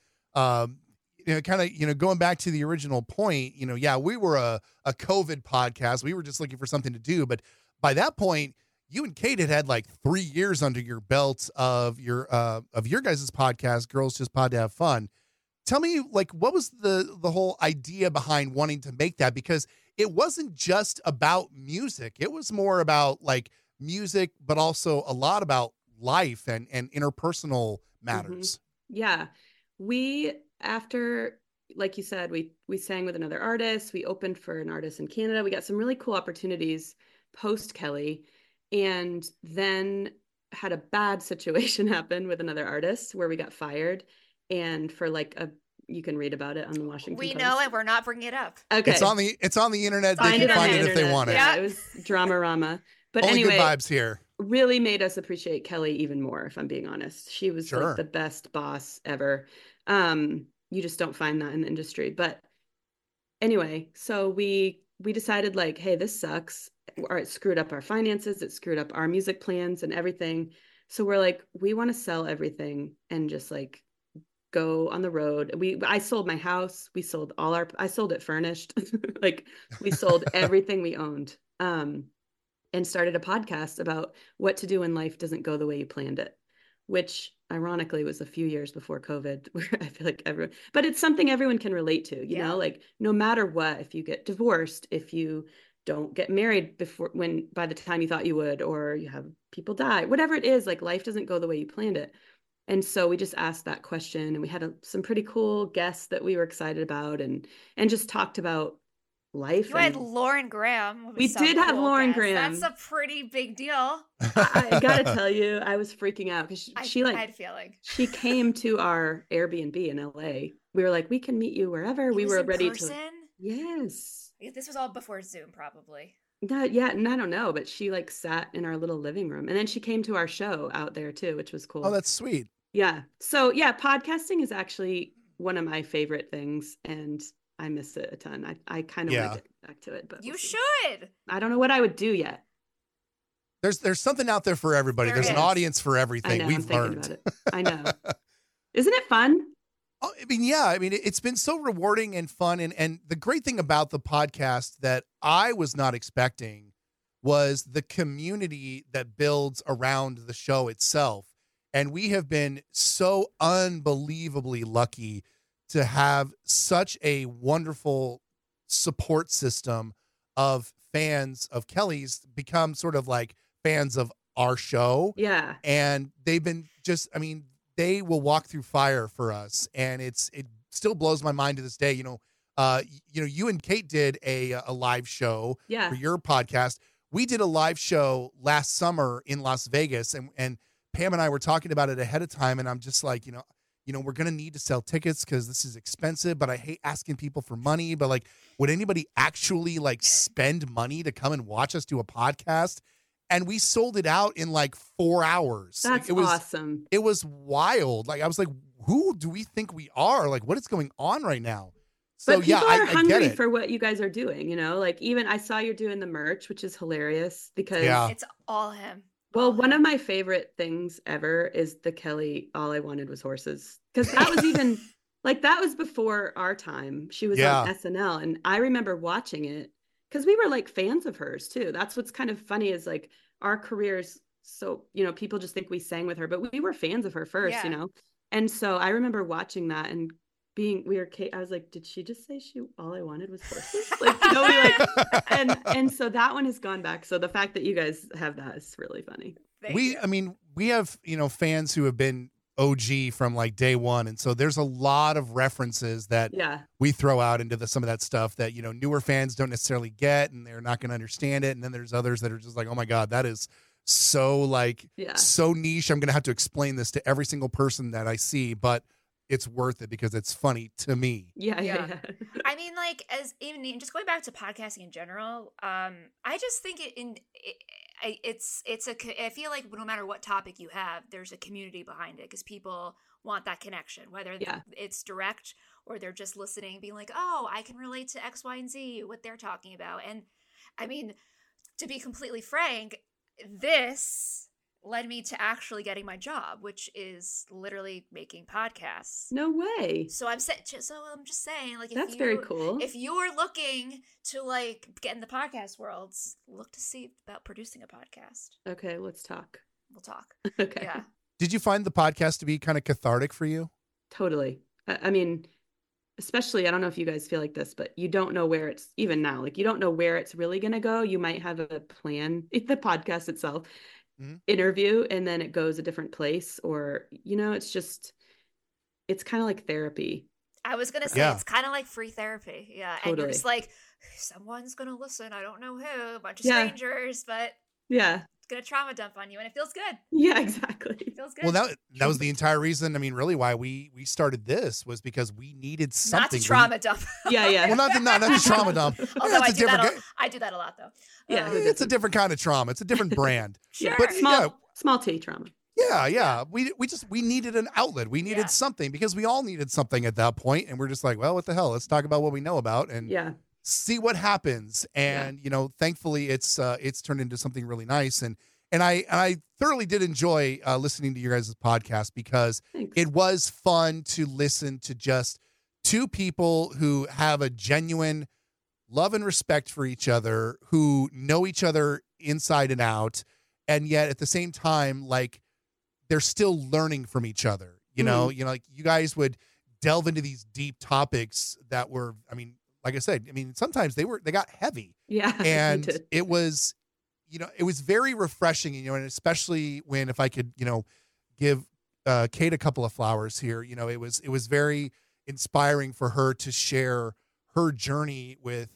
going back to the original point, we were a COVID podcast. We were just looking for something to do, but by that point, you and Kate had like 3 years under your belt of your guys' podcast, Girls Just Pod to Have Fun. Tell me, like, what was the whole idea behind wanting to make that? Because it wasn't just about music. It was more about like music, but also a lot about life and interpersonal matters. Mm-hmm. Yeah. we, after, like you said, we sang with another artist. We opened for an artist in Canada. We got some really cool opportunities post Kelly, and then had a bad situation happen with another artist where we got fired. And for like you can read about it on the Washington We Post. know it. We're not bringing it up. Okay. It's on the internet. They Find can it on find the it if they internet. want it. Yeah, it was drama-rama. But Only anyway, good vibes here. really made us appreciate Kelly even more, if I'm being honest. She was Sure. like the best boss ever. You just don't find that in the industry. But anyway, so we decided like, hey, this sucks. Or it screwed up our finances. It screwed up our music plans and everything. So we're like, we want to sell everything and just like go on the road. I sold my house. We sold I sold it furnished. Like we sold everything we owned. And started a podcast about what to do when life doesn't go the way you planned it, which ironically was a few years before COVID, where I feel like but it's something everyone can relate to, you know, like no matter what, if you get divorced, if you don't get married by the time you thought you would, or you have people die, whatever it is, like life doesn't go the way you planned it. And so we just asked that question, and we had some pretty cool guests that we were excited about, and just talked about life. You had Lauren Graham. We did have Lauren Graham. That's a pretty big deal. I gotta tell you, I was freaking out because she I had a feeling. She came to our Airbnb in LA. We were like, we can meet you wherever. We were ready to. Yes. This was all before Zoom, probably. Yeah, and I don't know, but she like sat in our little living room, and then she came to our show out there too, which was cool. Oh, that's sweet. Yeah. So yeah, podcasting is actually one of my favorite things, and I miss it a ton. I kind of want to get back to it, but you should. I don't know what I would do yet. There's something out there for everybody. There's an audience for everything. I know, We've learned. about it. I know. Isn't it fun? Oh, I mean, yeah. I mean, it's been so rewarding and fun. And the great thing about the podcast that I was not expecting was the community that builds around the show itself. And we have been so unbelievably lucky to have such a wonderful support system of fans of Kelly's become sort of like fans of our show. Yeah. And they've been they will walk through fire for us. And it still blows my mind to this day. You and Kate did a live show for your podcast. We did a live show last summer in Las Vegas, and Pam and I were talking about it ahead of time. And I'm just like, we're going to need to sell tickets because this is expensive, but I hate asking people for money. But like, would anybody actually like spend money to come and watch us do a podcast? And we sold it out in like 4 hours. That's awesome. It was wild. Like, I was like, who do we think we are? Like, what is going on right now? So but people are hungry I get it. for what you guys are doing, like even I saw you're doing the merch, which is hilarious because it's all him. Well, one of my favorite things ever is the Kelly All I Wanted Was Horses. Because that was even like that was before our time. She was on SNL. And I remember watching it because we were like fans of hers too. That's what's kind of funny is like our careers. So, people just think we sang with her, but we were fans of her first, And so I remember watching that and I was like, did she just say all I wanted was horses? And so that one has gone back. So the fact that you guys have that is really funny. We have, fans who have been OG from like day one. And so there's a lot of references that we throw out into some of that stuff that, newer fans don't necessarily get and they're not going to understand it. And then there's others that are just like, oh my God, that is so so niche. I'm going to have to explain this to every single person that I see, but it's worth it because it's funny to me. Yeah. I mean, like, even just going back to podcasting in general, I just think I feel like no matter what topic you have, there's a community behind it because people want that connection, whether it's direct or they're just listening, being like, oh, I can relate to X, Y, and Z, what they're talking about. And I mean, to be completely frank, this led me to actually getting my job, which is literally making podcasts. No way. So I'm just saying, like, that's very cool. If you're looking to like get in the podcast world, look to see about producing a podcast. Okay, let's talk. We'll talk. Okay. Yeah. Did you find the podcast to be kind of cathartic for you? Totally. I mean, especially, I don't know if you guys feel like this, but you don't know where it's even now. Like, you don't know where it's really going to go. You might have a plan, the podcast itself. Interview and then it goes a different place, or it's just it's kind of like therapy. I was gonna say it's kind of like free therapy. Yeah. Totally. And you're just like, someone's gonna listen. I don't know who, a bunch of strangers, but it's gonna trauma dump on you, and it feels good. Yeah, exactly. It feels good. Well, that was the entire reason. I mean, really, why we started this was because we needed something. Not to trauma dump. Yeah. Well, not to trauma dump. Although I do that a lot, though. Yeah, it's a different kind of trauma. It's a different brand. Sure. But small T trauma. Yeah. We needed an outlet. We needed something because we all needed something at that point, and we're just like, well, what the hell? Let's talk about what we know about and see what happens. And thankfully, it's turned into something really nice. And I thoroughly did enjoy listening to your guys' podcast because it was fun to listen to just two people who have a genuine love and respect for each other, who know each other inside and out, and yet at the same time, like, they're still learning from each other. Like you guys would delve into these deep topics that were, I mean, like I said, I mean, sometimes they got heavy. Yeah. And it was, it was very refreshing, and especially when, if I could, give Kate a couple of flowers here, it was very inspiring for her to share her journey with,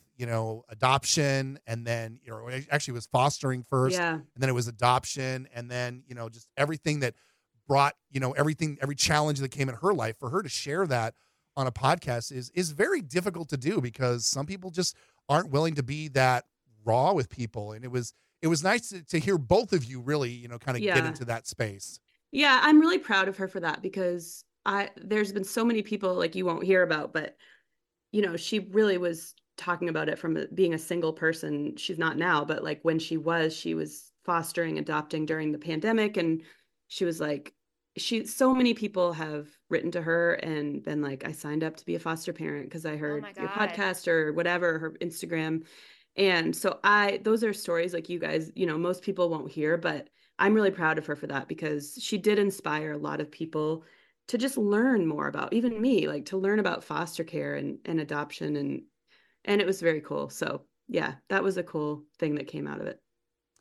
adoption, and then, actually was fostering first, and then it was adoption, and then, just everything that brought, every challenge that came in her life. For her to share that on a podcast is very difficult to do because some people just aren't willing to be that raw with people. And it was nice to hear both of you really, kind of get into that space. Yeah, I'm really proud of her for that because there's been so many people like you won't hear about, but she really was talking about it from being a single person. She's not now, but like when she was fostering, adopting during the pandemic, and she was like, so many people have written to her and been like, I signed up to be a foster parent because I heard your podcast or whatever, her Instagram. And so those are stories like you guys, most people won't hear, but I'm really proud of her for that because she did inspire a lot of people to just learn more about, even me, like to learn about foster care and adoption. And it was very cool. So yeah, that was a cool thing that came out of it.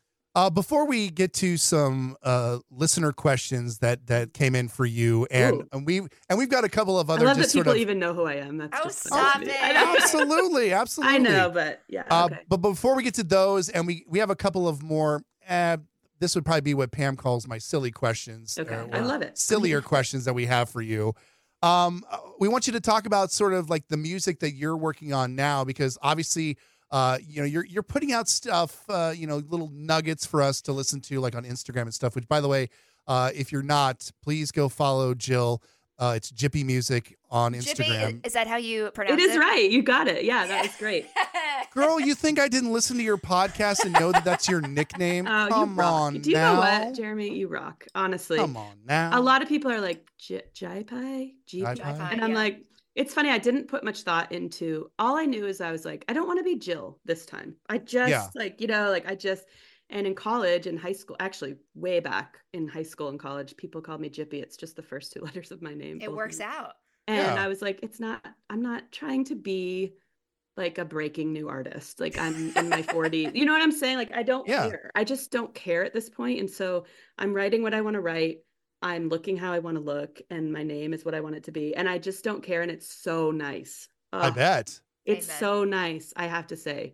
Before we get to some listener questions that came in for you, and we've got a couple of other. I love that people even know who I am. That's stop it! Absolutely. I know, but yeah. Okay. But before we get to those, and we have a couple of more. This would probably be what Pam calls my silly questions. Okay, I love it. Sillier questions that we have for you. We want you to talk about sort of like the music that you're working on now, because obviously. You're putting out stuff, little nuggets for us to listen to, like on Instagram and stuff, which, by the way, if you're not, please go follow Jill. It's Jippy Music on Instagram. Jippy, is that how you pronounce it? It is right. You got it. Yeah, that was great. Girl, you think I didn't listen to your podcast and know that that's your nickname? Come on now. Do you know what, Jeremy? You rock. Honestly. Come on now. A lot of people are like, Jaipai? And I'm like, it's funny. I didn't put much thought into, all I knew is I was like, I don't want to be Jill this time. I just and in college and high school, actually way back in high school and college, people called me Jippy. It's just the first two letters of my name. It works out. And I was like, I'm not trying to be like a breaking new artist. Like I'm in my 40s. You know what I'm saying? Like, I don't care. I just don't care at this point. And so I'm writing what I want to write. I'm looking how I want to look, and my name is what I want it to be. And I just don't care. And it's so nice. I bet. It's so nice, I have to say.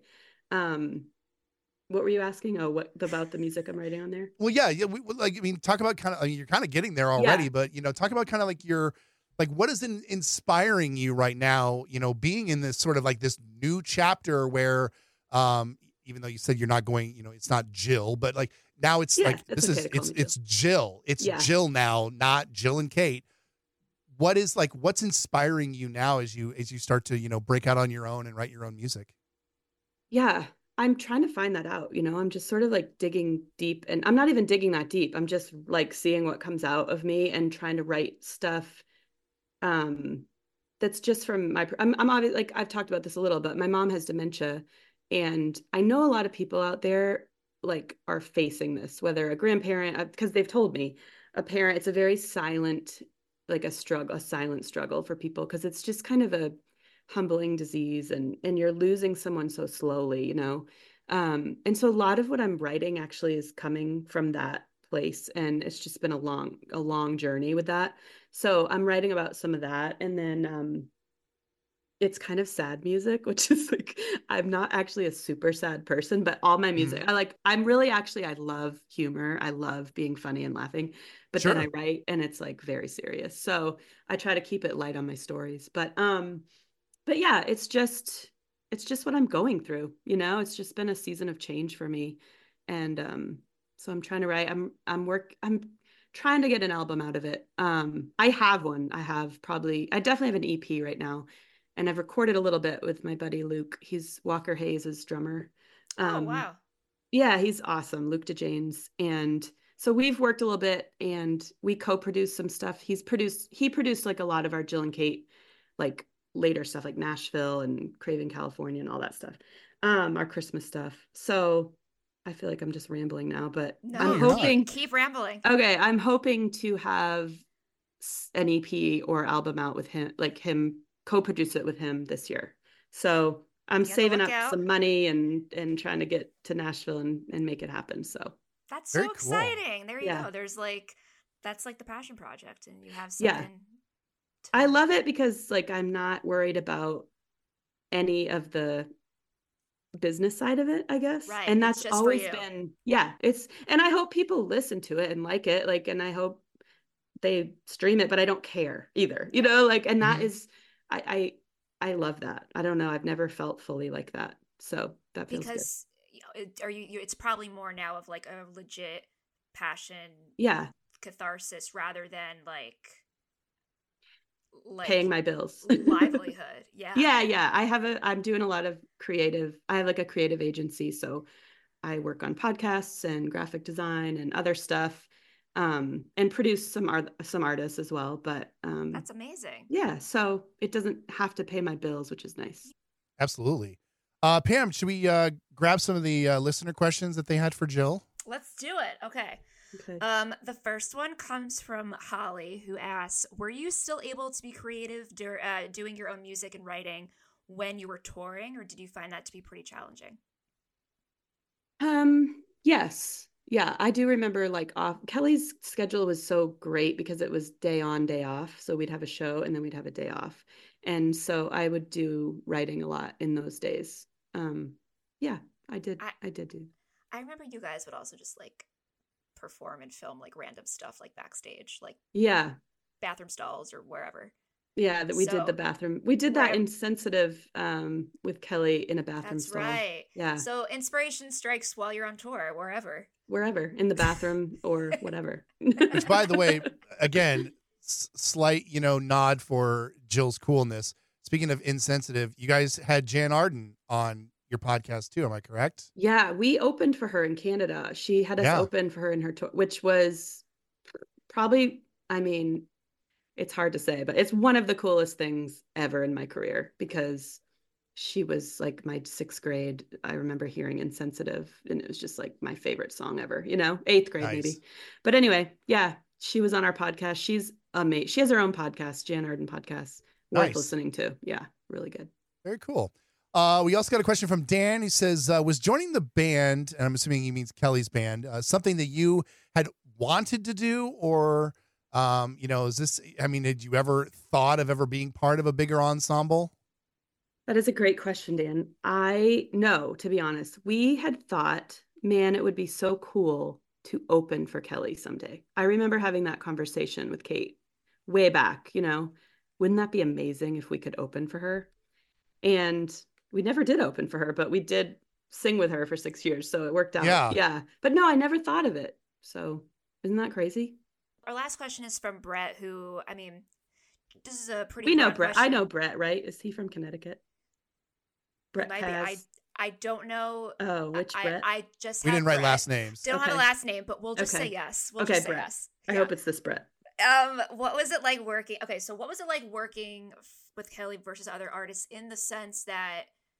What were you asking? Oh, what about the music I'm writing on there? Well, yeah. Talk about you're kind of getting there already, but, talk about kind of like what is inspiring you right now, being in this sort of like this new chapter where, even though you said you're not going, it's not Jill, but like now it's it's Jill. It's Jill now, not Jill and Kate. What's inspiring you now as you start to, break out on your own and write your own music? Yeah, I'm trying to find that out. I'm just sort of like digging deep, and I'm not even digging that deep. I'm just like seeing what comes out of me and trying to write stuff. That's just from I'm obviously, like, I've talked about this a little, but my mom has dementia. And I know a lot of people out there like are facing this, whether a grandparent, because they've told me a parent, it's a very silent, like a silent struggle for people, because it's just kind of a humbling disease, and you're losing someone so slowly, and so a lot of what I'm writing actually is coming from that place, and it's just been a long journey with that. So I'm writing about some of that. And then it's kind of sad music, which is like, I'm not actually a super sad person, but all my music, I love humor. I love being funny and laughing, but then I write and it's like very serious. So I try to keep it light on my stories. But yeah, it's just what I'm going through, it's just been a season of change for me. And so I'm trying to write, I'm trying to get an album out of it. I have one. I definitely have an EP right now. And I've recorded a little bit with my buddy Luke. He's Walker Hayes' drummer. Oh, wow. Yeah, he's awesome, Luke DeJanes. And so we've worked a little bit and we co-produced some stuff. He produced like a lot of our Jill and Kate, like later stuff like Nashville and Craven, California and all that stuff. Our Christmas stuff. So I feel like I'm just rambling now, but no, I'm hoping keep rambling. Okay, I'm hoping to have an EP or album out with him, like him co-produce it with him this year. So I'm saving up some money and trying to get to Nashville and make it happen. So that's so exciting. Cool. There you go. There's that's like the passion project and you have something. Yeah. I love it because like I'm not worried about any of the business side of it, I guess. Right. And that's always been, and I hope people listen to it and like it, like, and I hope they stream it, but I don't care either, and that is, I love that. I don't know. I've never felt fully like that. So that feels because good. It's probably more now of like a legit passion, catharsis rather than like paying my bills, livelihood. Yeah. I'm doing a lot of I have like a creative agency. So I work on podcasts and graphic design and other stuff. And produce some artists as well, but that's amazing. Yeah, so it doesn't have to pay my bills, which is nice. Absolutely. Pam, should we grab some of the listener questions that they had for Jill? Let's do it. Okay. The first one comes from Holly, who asks, "Were you still able to be creative doing your own music and writing when you were touring, or did you find that to be pretty challenging?" Yes. Yeah, I do remember Kelly's schedule was so great because it was day on, day off. So we'd have a show and then we'd have a day off. And so I would do writing a lot in those days. Yeah, I did. I did do. I remember you guys would also just like perform and film like random stuff like backstage, like bathroom stalls or wherever. Yeah, that we did the bathroom. We did that in Sensitive with Kelly in a bathroom stall. That's right. Yeah. So inspiration strikes while you're on tour, wherever in the bathroom or whatever. Which, by the way, again, slight nod for Jill's coolness. Speaking of insensitive, you guys had Jan Arden on your podcast too. Am I correct? Yeah, we opened for her in Canada. She had us open for her in her tour, which was probably, it's hard to say, but it's one of the coolest things ever in my career because she was like my 6th grade. I remember hearing Insensitive and it was just like my favorite song ever, 8th grade maybe. But anyway, she was on our podcast. She's amazing. She has her own podcast, Jan Arden Podcast. Worth listening to. Yeah, really good. Very cool. We also got a question from Dan. He says, was joining the band, and I'm assuming he means Kelly's band, something that you had wanted to do or... is this, had you ever thought of ever being part of a bigger ensemble? That is a great question, Dan. To be honest, we had thought, man, it would be so cool to open for Kelly someday. I remember having that conversation with Kate way back, wouldn't that be amazing if we could open for her? And we never did open for her, but we did sing with her for 6 years. So it worked out. Yeah. But no, I never thought of it. So isn't that crazy? Our last question is from Brett, who, this is a pretty. We know Brett. Question. I know Brett, right? Is he from Connecticut? Brett Paz. I don't know. Oh, which Brett? I just we didn't write last names. Don't have a last name, but we'll just say yes. We'll just say Brett. Yes. I hope it's this Brett. What was it like working? Okay, so what was it like working with Kelly versus other artists in the sense that,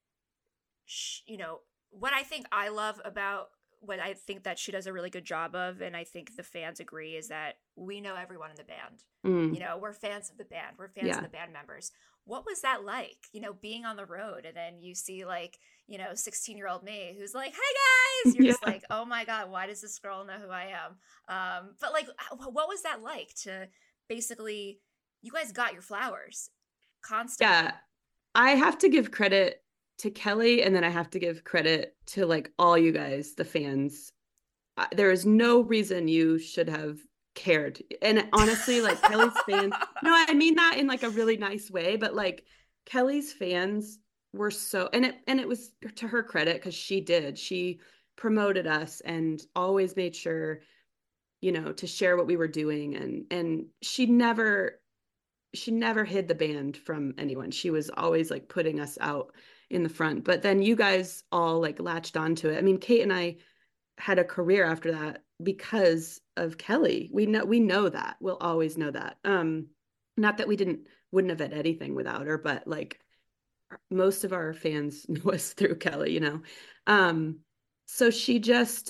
what I think I love about what I think that she does a really good job of, and I think the fans agree, is that we know everyone in the band. We're fans of the band. We're fans of the band members. What was that like, being on the road and then you see 16-year-old me who's like, hey guys, you're just like, oh my God, why does this girl know who I am? But what was that like to basically you guys got your flowers constantly. Yeah. I have to give credit to Kelly, and then I have to give credit to like all you guys, the fans. There is no reason you should have cared. And honestly, like Kelly's fans, no, I mean that in like a really nice way, but like Kelly's fans were so, and it was to her credit because she promoted us and always made sure, you know, to share what we were doing, and she never hid the band from anyone. She was always like putting us out in the front. But then you guys all like latched onto it. I mean, Kate and I had a career after that because of Kelly. We know that. We'll always know that. Not that we wouldn't have had anything without her, but like most of our fans know us through Kelly, you know. So she's just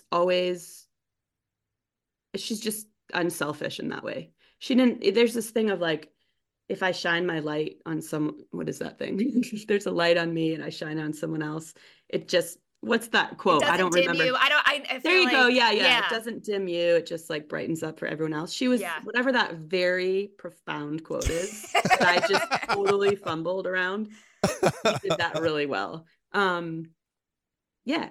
unselfish in that way. There's this thing of like, if I shine my light on what is that thing? If there's a light on me and I shine on someone else, it just, what's that quote? I don't remember. I there you go. Yeah. It doesn't dim you. It just like brightens up for everyone else. She was whatever that very profound quote is that I just totally fumbled around. She did that really well. Yeah,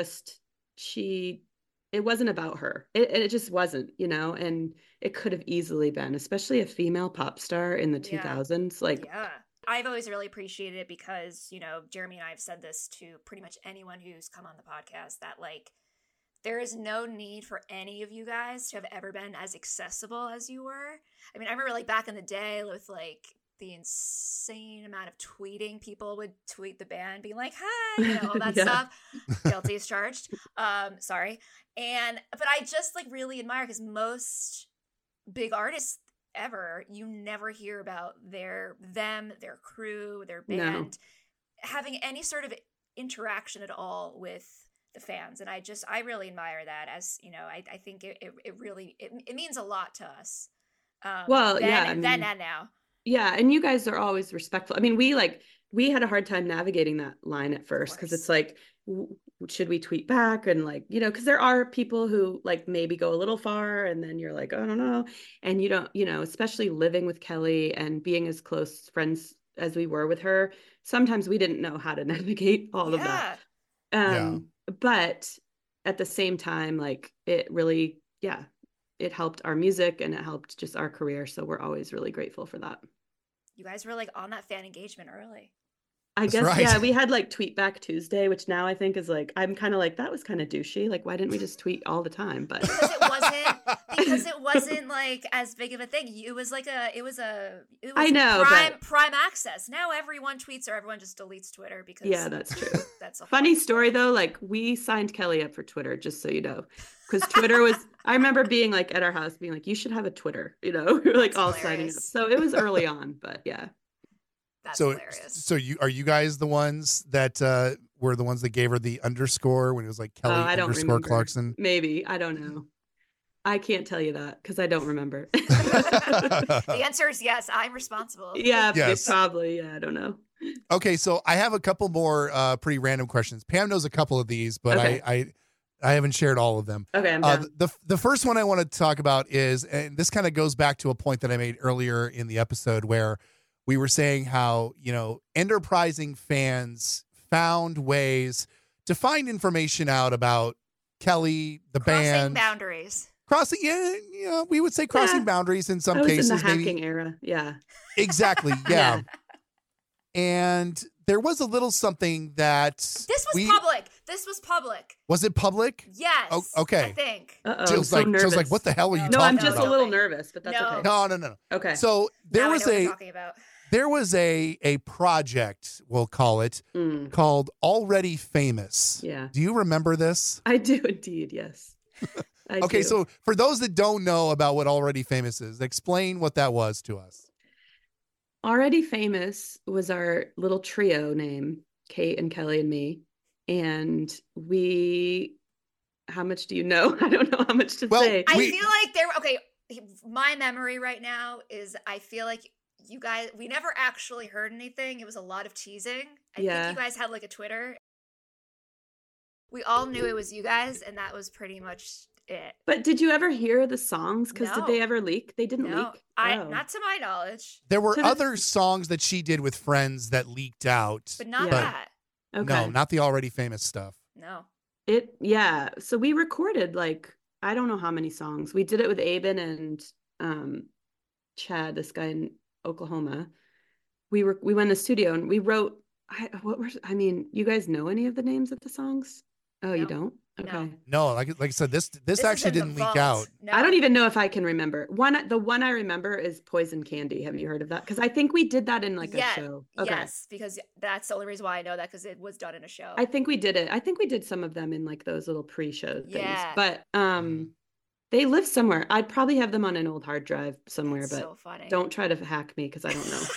it wasn't about her. It just wasn't, you know, and it could have easily been, especially a female pop star in the 2000s. Like, yeah. I've always really appreciated it because, you know, Jeremy and I have said this to pretty much anyone who's come on the podcast that like, there is no need for any of you guys to have ever been as accessible as you were. I mean, I remember like back in the day with like the insane amount of tweeting people would tweet the band being like, hi, you know, all that stuff. Guilty as charged. Sorry. But I just like really admire because most big artists ever, you never hear about their crew, their band having any sort of interaction at all with the fans. And I really admire that, as you know, I think it really means a lot to us. Then and now. Yeah, and you guys are always respectful. I mean, we had a hard time navigating that line at first because it's like, should we tweet back? And like, you know, because there are people who like maybe go a little far and then you're like, I don't know. And you don't, you know, especially living with Kelly and being as close friends as we were with her, sometimes we didn't know how to navigate all of that. But at the same time, like it really, it helped our music and it helped just our career. So we're always really grateful for that. You guys were like on that fan engagement early. I guess, right. We had like Tweet Back Tuesday, which now I think is like, I'm kind of like, that was kind of douchey. Like, why didn't we just tweet all the time? But because it wasn't like as big of a thing. It was I know, prime access. Now everyone tweets or everyone just deletes Twitter because that's true. That's a funny story though. Like we signed Kelly up for Twitter, just so you know, because Twitter was, I remember being like at our house being like, you should have a Twitter, you know, we were like all signing up. So it was early on, but yeah. That's hilarious. So are you guys the ones that were the ones that gave her the underscore when it was like Kelly _ Clarkson? Maybe. I don't know. I can't tell you that because I don't remember. The answer is yes. I'm responsible. Yeah, yes. Probably. Yeah, I don't know. Okay, so I have a couple more pretty random questions. Pam knows a couple of these, but okay. I haven't shared all of them. Okay, I'm down. The first one I want to talk about is, and this kind of goes back to a point that I made earlier in the episode where we were saying how, you know, enterprising fans found ways to find information out about Kelly, the band. Crossing boundaries. We would say crossing boundaries in some cases. In the hacking era. Yeah. Exactly. Yeah. And there was a little something that this was public. Was it public? Yes. Oh, okay. I think. Jill's like, what the hell are you talking about? No, I'm just a little nervous, but that's okay. No. Okay. So there was a project, we'll call it, called Already Famous. Yeah. Do you remember this? I do indeed, yes. Okay, so for those that don't know about what Already Famous is, explain what that was to us. Already Famous was our little trio name, Kate and Kelly and me. And how much do you know? I don't know how much to say. I feel like my memory right now is I feel like you guys, we never actually heard anything. It was a lot of teasing. I think you guys had like a Twitter. We all knew it was you guys, and that was pretty much it. But did you ever hear the songs? Because did No. they ever leak? They didn't No, leak. not to my knowledge, There were So does- other songs that she did with friends that leaked out. but not Yeah. that. Okay. No, not the already famous stuff. No. So we recorded like I don't know how many songs. We did it with Aben and Chad, this guy in Oklahoma. We went in the studio and we wrote you guys know any of the names of the songs? Oh, you No. don't? No. Okay. No, like I said, this is actually in the didn't leak vault. out. No. I don't even know if I can remember. The one I remember is Poison Candy. Have you heard of that? Because I think we did that in like a show. Okay. Yes, because that's the only reason why I know that, because it was done in a show. I think we did it. I think we did some of them in like those little pre-show things. Yeah. But they live somewhere. I'd probably have them on an old hard drive somewhere, That's but so funny. don't try to hack me because I don't know.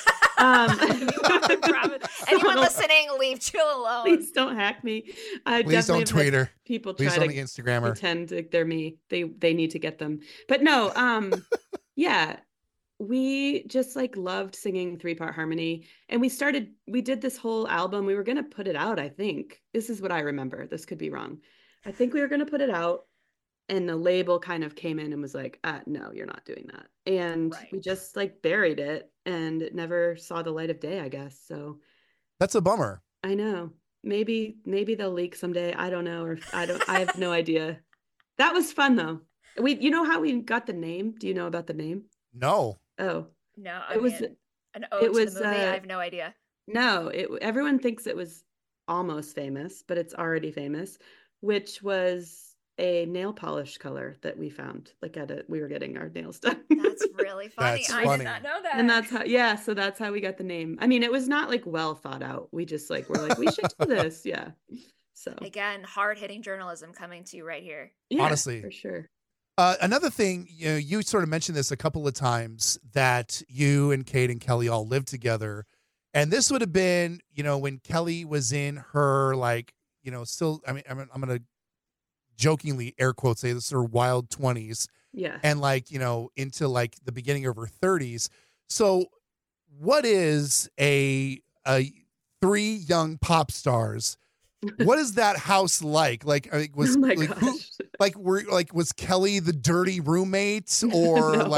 Anyone listening, leave Jill alone. Please don't hack me. Please don't tweet her. People Please try don't to Instagram her. pretend like they're me. They need to get them. But no, yeah. We just like loved singing 3-part harmony. And we did this whole album. We were gonna put it out, I think. This is what I remember. This could be wrong. I think we were gonna put it out. And the label kind of came in and was like, no, you're not doing that. And we just like buried it and it never saw the light of day, I guess. So That's a bummer. I know. Maybe they'll leak someday. I don't know. I have no idea. That was fun though. You know how we got the name? Do you know about the name? No. Oh. No, It was an ode to the movie. I have no idea. No, everyone thinks it was almost famous, but it's already famous, which was a nail polish color that we found like we were getting our nails done. That's really funny. That's I funny. did not know that. And that's how we got the name. I mean, it was not like well thought out. We just like were like we should do this. Yeah. So again, hard-hitting journalism coming to you right here. yeah, Honestly. for sure. Another thing, you sort of mentioned this a couple of times that you and Kate and Kelly all lived together. And this would have been, when Kelly was in her still, I'm going to jokingly air quotes say this, her wild 20s. Yeah. And into like the beginning of her 30s. So what is a 3 young pop stars? What is that house like? Like was oh my like, gosh. was Kelly the dirty roommate or No.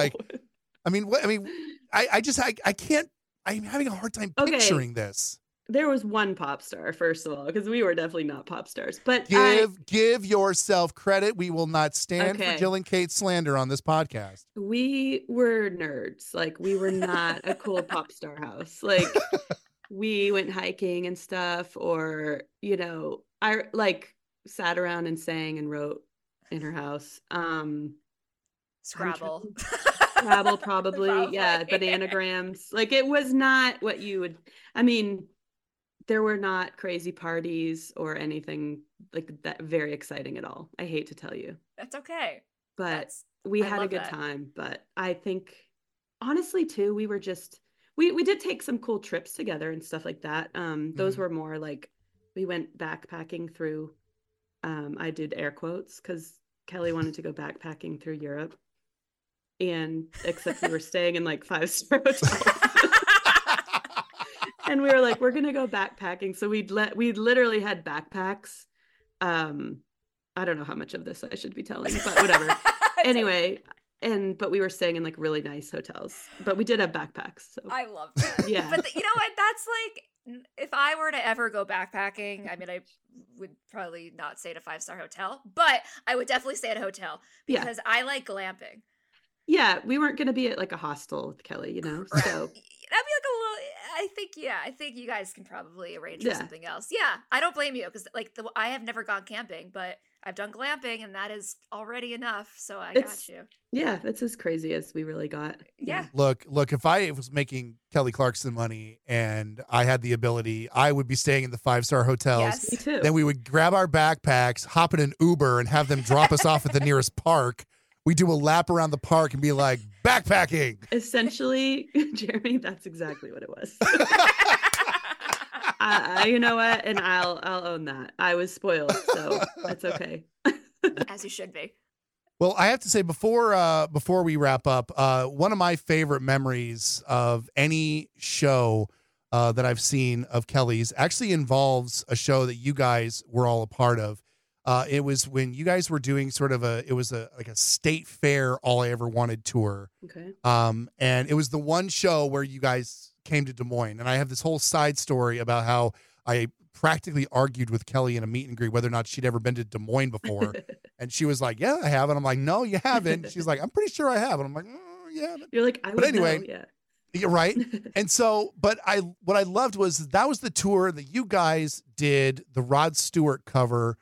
I can't, I'm having a hard time picturing this. There was one pop star, first of all, because we were definitely not pop stars. But Give yourself credit. We will not stand for Jill and Kate slander on this podcast. We were nerds. Like we were not a cool pop star house. Like we went hiking and stuff, or I like sat around and sang and wrote in her house. Scrabble. Scrabble, probably. Yeah, bananagrams. Like it was not what you would. I mean, there were not crazy parties or anything like that very exciting at all. I hate to tell you. That's okay. But we had a good time. But I think honestly too, we were just we did take some cool trips together and stuff like that. Those were more like we went backpacking through I did air quotes because Kelly wanted to go backpacking through Europe. And except we were staying in like 5-star hotels. And we were like, we're gonna go backpacking. So we literally had backpacks. I don't know how much of this I should be telling, but whatever. Anyway, but we were staying in like really nice hotels. But we did have backpacks. So I love that. Yeah. But you know what? That's like, if I were to ever go backpacking, I mean, I would probably not stay at a 5-star hotel, but I would definitely stay at a hotel because I like glamping. Yeah, we weren't going to be at like a hostel with Kelly, So that'd be like a little. I think you guys can probably arrange for something else. Yeah, I don't blame you because I have never gone camping, but I've done glamping, and that is already enough. So I got you. Yeah, that's as crazy as we really got. Yeah. Look, if I was making Kelly Clarkson money and I had the ability, I would be staying in the 5-star hotels. Yes. Me too. Then we would grab our backpacks, hop in an Uber, and have them drop us off at the nearest park. We do a lap around the park and be like, backpacking. Essentially, Jeremy, that's exactly what it was. You know what? And I'll own that. I was spoiled, so that's okay. As you should be. Well, I have to say before we wrap up, one of my favorite memories of any show that I've seen of Kelly's actually involves a show that you guys were all a part of. It was when you guys were doing sort of like a state fair All I Ever Wanted tour. Okay. And it was the one show where you guys came to Des Moines. And I have this whole side story about how I practically argued with Kelly in a meet and greet whether or not she'd ever been to Des Moines before. And she was like, yeah, I have. And I'm like, no, you haven't. She's like, I'm pretty sure I have. And I'm like, yeah. You're like, I would anyway, know. Yeah. You're right. And so, but what I loved was that was the tour that you guys did the Rod Stewart cover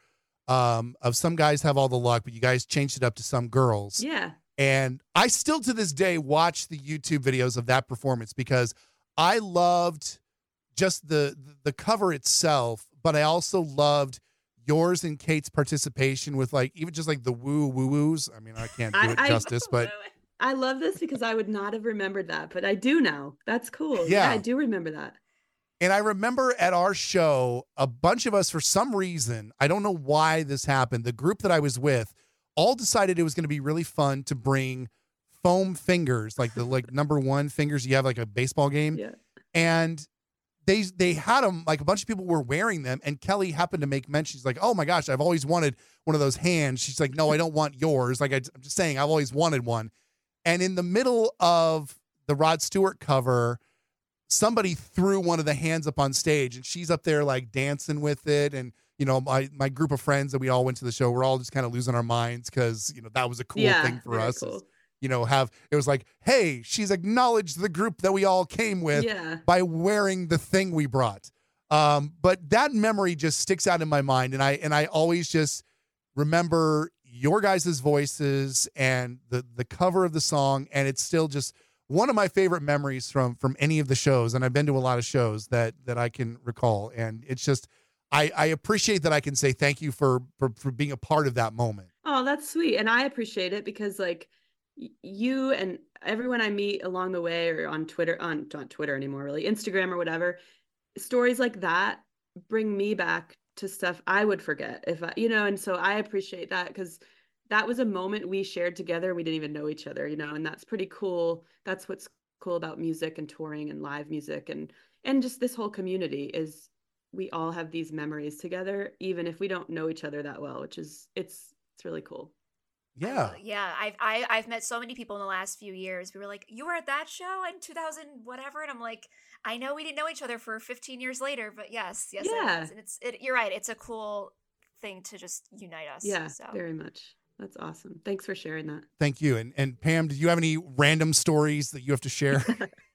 of Some Guys Have All the Luck, but you guys changed it up to Some Girls. Yeah. And I still to this day watch the YouTube videos of that performance because I loved just the cover itself, but I also loved yours and Kate's participation with like even just like the woo-woos. I mean, I can't do it justice, but I love this because I would not have remembered that, but I do now. That's cool. Yeah, I do remember that. And I remember at our show, a bunch of us, for some reason, I don't know why this happened, the group that I was with all decided it was going to be really fun to bring foam fingers, like the number one fingers you have like a baseball game. Yeah. And they had them, like a bunch of people were wearing them, and Kelly happened to make mention. She's like, oh my gosh, I've always wanted one of those hands. She's like, no, I don't want yours. Like, I'm just saying, I've always wanted one. And in the middle of the Rod Stewart cover, somebody threw one of the hands up on stage, and she's up there like dancing with it. And, you know, my group of friends that we all went to the show, we're all just kind of losing our minds because, you know, that was a cool thing for us. Cool. You know, it was like, hey, she's acknowledged the group that we all came with by wearing the thing we brought. But that memory just sticks out in my mind. And I always just remember your guys' voices and the cover of the song. And it's still just one of my favorite memories from any of the shows. And I've been to a lot of shows that I can recall. And it's just, I appreciate that I can say thank you for being a part of that moment. Oh, that's sweet. And I appreciate it because like you and everyone I meet along the way or on Twitter, not Twitter anymore, really, Instagram or whatever, stories like that bring me back to stuff I would forget if I, you know, and so I appreciate that because that was a moment we shared together. We didn't even know each other, you know, and that's pretty cool. That's what's cool about music and touring and live music and just this whole community is we all have these memories together, even if we don't know each other that well, which is, it's really cool. Yeah. Yeah. I've met so many people in the last few years. We were like, you were at that show in 2000, whatever. And I'm like, I know we didn't know each other for 15 years later, but yes. Yeah. It is. And you're right. It's a cool thing to just unite us. Yeah, so. Very much. That's awesome. Thanks for sharing that. Thank you. And Pam, did you have any random stories that you have to share?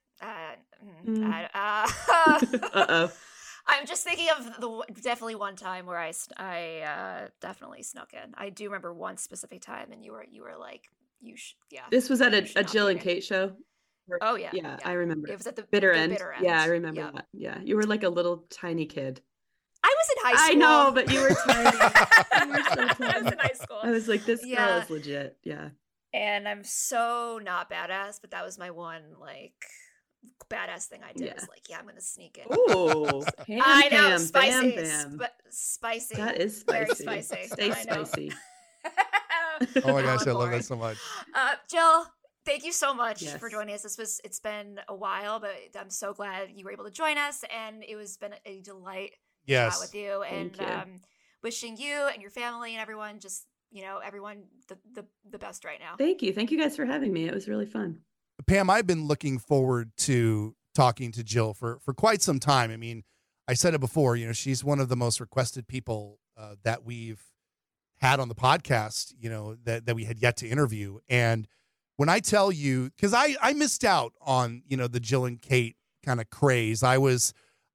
Uh-oh. I'm just thinking of definitely one time where I definitely snuck in. I do remember one specific time, and you were like, yeah. This was at a Jill and Kate show. Oh yeah, yeah, I remember. It was at the bitter the end. Bitter End. Yeah, I remember that. Yeah, you were like a little tiny kid. I was in high school. I know, but you were tiny. You were so tiny. I was in high school. I was like, this girl is legit. Yeah. And I'm so not badass, but that was my one like badass thing I did. Yeah. Was like, yeah, I'm gonna sneak in. Oh, I know, Pam, spicy, bam. Spicy. That is spicy. Very spicy. Stay spicy. Oh my gosh, I love that so much. Jill, thank you so much Yes. for joining us. It's been a while, but I'm so glad you were able to join us, and it was been a delight to chat with you. And wishing you and your family and everyone just everyone the best right now. Thank you guys for having me. It was really fun. Pam, I've been looking forward to talking to Jill for quite some time. I mean, I said it before, you know, she's one of the most requested people that we've had on the podcast, you know, that we had yet to interview. And when I tell you, because I missed out on, you know, the Jill and Kate kind of craze. I was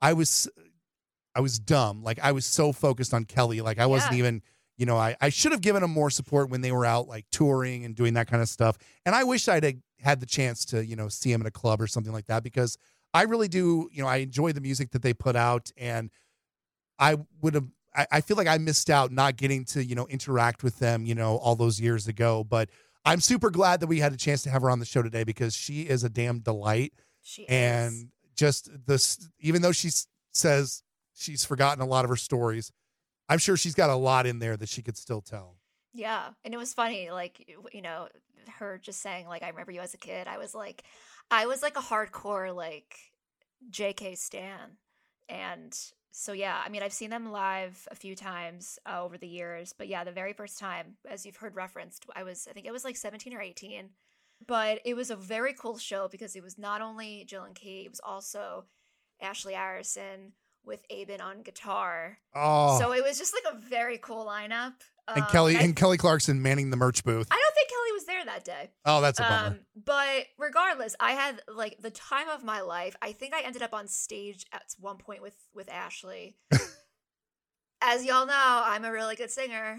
dumb. Like I was so focused on Kelly. Like I wasn't even, you know, I should have given them more support when they were out like touring and doing that kind of stuff. And I wish I'd had the chance to, you know, see them in a club or something like that, because I really do, you know, I enjoy the music that they put out, and I feel like I missed out not getting to, you know, interact with them, you know, all those years ago. But I'm super glad that we had a chance to have her on the show today, because she is a damn delight. She is. And just this, even though she says she's forgotten a lot of her stories, I'm sure she's got a lot in there that she could still tell. Yeah. And it was funny, like, you know, her just saying, like, I remember you as a kid. I was like a hardcore, like, JK stan. And So yeah, I mean, I've seen them live a few times over the years, but yeah, the very first time, as you've heard referenced, I think it was like 17 or 18, but it was a very cool show because it was not only Jill and Kate, it was also Ashley Arison with Aben on guitar. Oh. So it was just like a very cool lineup. And Kelly Clarkson manning the merch booth. I don't think Kelly was there that day. Oh, that's a bummer. But regardless, I had like the time of my life. I think I ended up on stage at one point with Ashley. As y'all know, I'm a really good singer.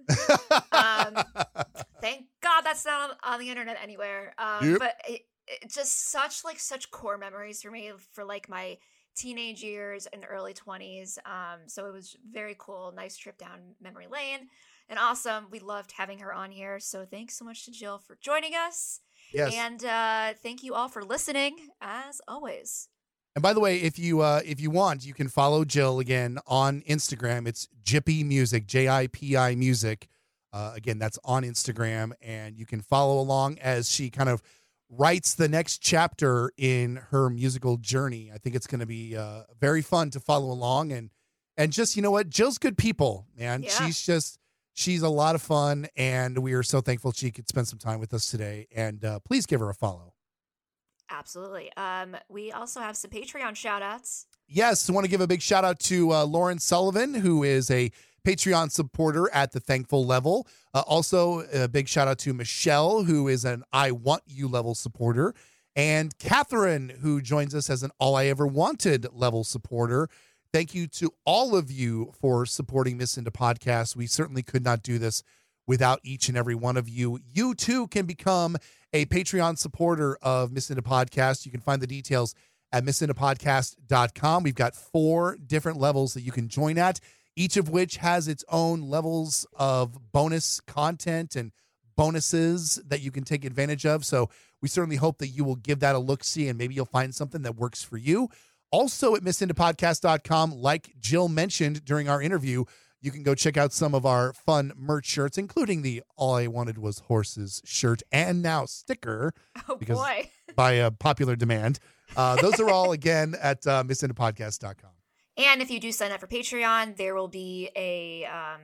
Thank God that's not on the internet anywhere. Yep. But it just such core memories for me for like my teenage years and early 20s. So it was very cool. Nice trip down memory lane. And awesome. We loved having her on here. So thanks so much to Jill for joining us. Yes. And thank you all for listening, as always. And by the way, if you want, you can follow Jill again on Instagram. It's Jippy Music, JIPI Music. Again, that's on Instagram. And you can follow along as she kind of writes the next chapter in her musical journey. I think it's going to be very fun to follow along. And just, you know what? Jill's good people, man. Yeah. She's a lot of fun, and we are so thankful she could spend some time with us today. And please give her a follow. Absolutely. We also have some Patreon shout-outs. Yes, I want to give a big shout-out to Lauren Sullivan, who is a Patreon supporter at the thankful level. Also, a big shout-out to Michelle, who is an I Want You level supporter, and Catherine, who joins us as an All I Ever Wanted level supporter. Thank you to all of you for supporting Miss Into Podcast. We certainly could not do this without each and every one of you. You, too, can become a Patreon supporter of Miss Into Podcast. You can find the details at missintopodcast.com. We've got 4 different levels that you can join at, each of which has its own levels of bonus content and bonuses that you can take advantage of. So we certainly hope that you will give that a look-see, and maybe you'll find something that works for you. Also at missintopodcast.com, like Jill mentioned during our interview, you can go check out some of our fun merch shirts, including the All I Wanted Was Horses shirt and now sticker. Oh, boy. By popular demand. Those are all, again, at missintopodcast.com. And if you do sign up for Patreon, there will be a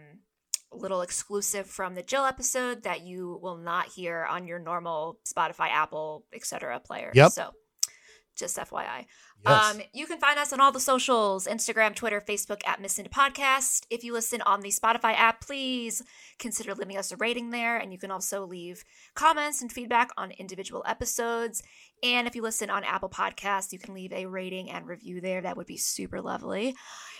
little exclusive from the Jill episode that you will not hear on your normal Spotify, Apple, etc. player. Yep. So just FYI. Yes. You can find us on all the socials, Instagram, Twitter, Facebook at Miss Into Podcast. If you listen on the Spotify app, please consider leaving us a rating there. And you can also leave comments and feedback on individual episodes. And if you listen on Apple Podcasts, you can leave a rating and review there. That would be super lovely.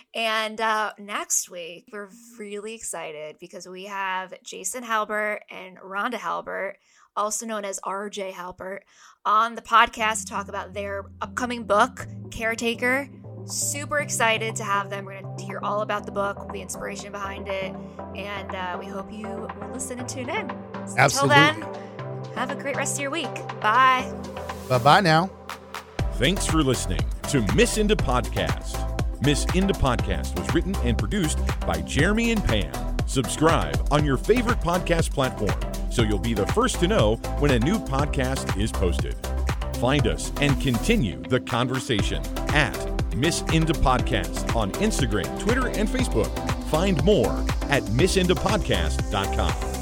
And next week, we're really excited because we have Jason Halbert and Rhonda Halbert, also known as RJ Halbert, on the podcast to talk about their upcoming book, Caretaker. Super excited to have them. We're going to hear all about the book, the inspiration behind it, and we hope you will listen and tune in. Absolutely. Until then, have a great rest of your week. Bye. Bye-bye now. Thanks for listening to Miss Into Podcast. Miss Into Podcast was written and produced by Jeremy and Pam. Subscribe on your favorite podcast platform so you'll be the first to know when a new podcast is posted. Find us and continue the conversation at Miss Into Podcast on Instagram, Twitter, and Facebook. Find more at missintopodcast.com.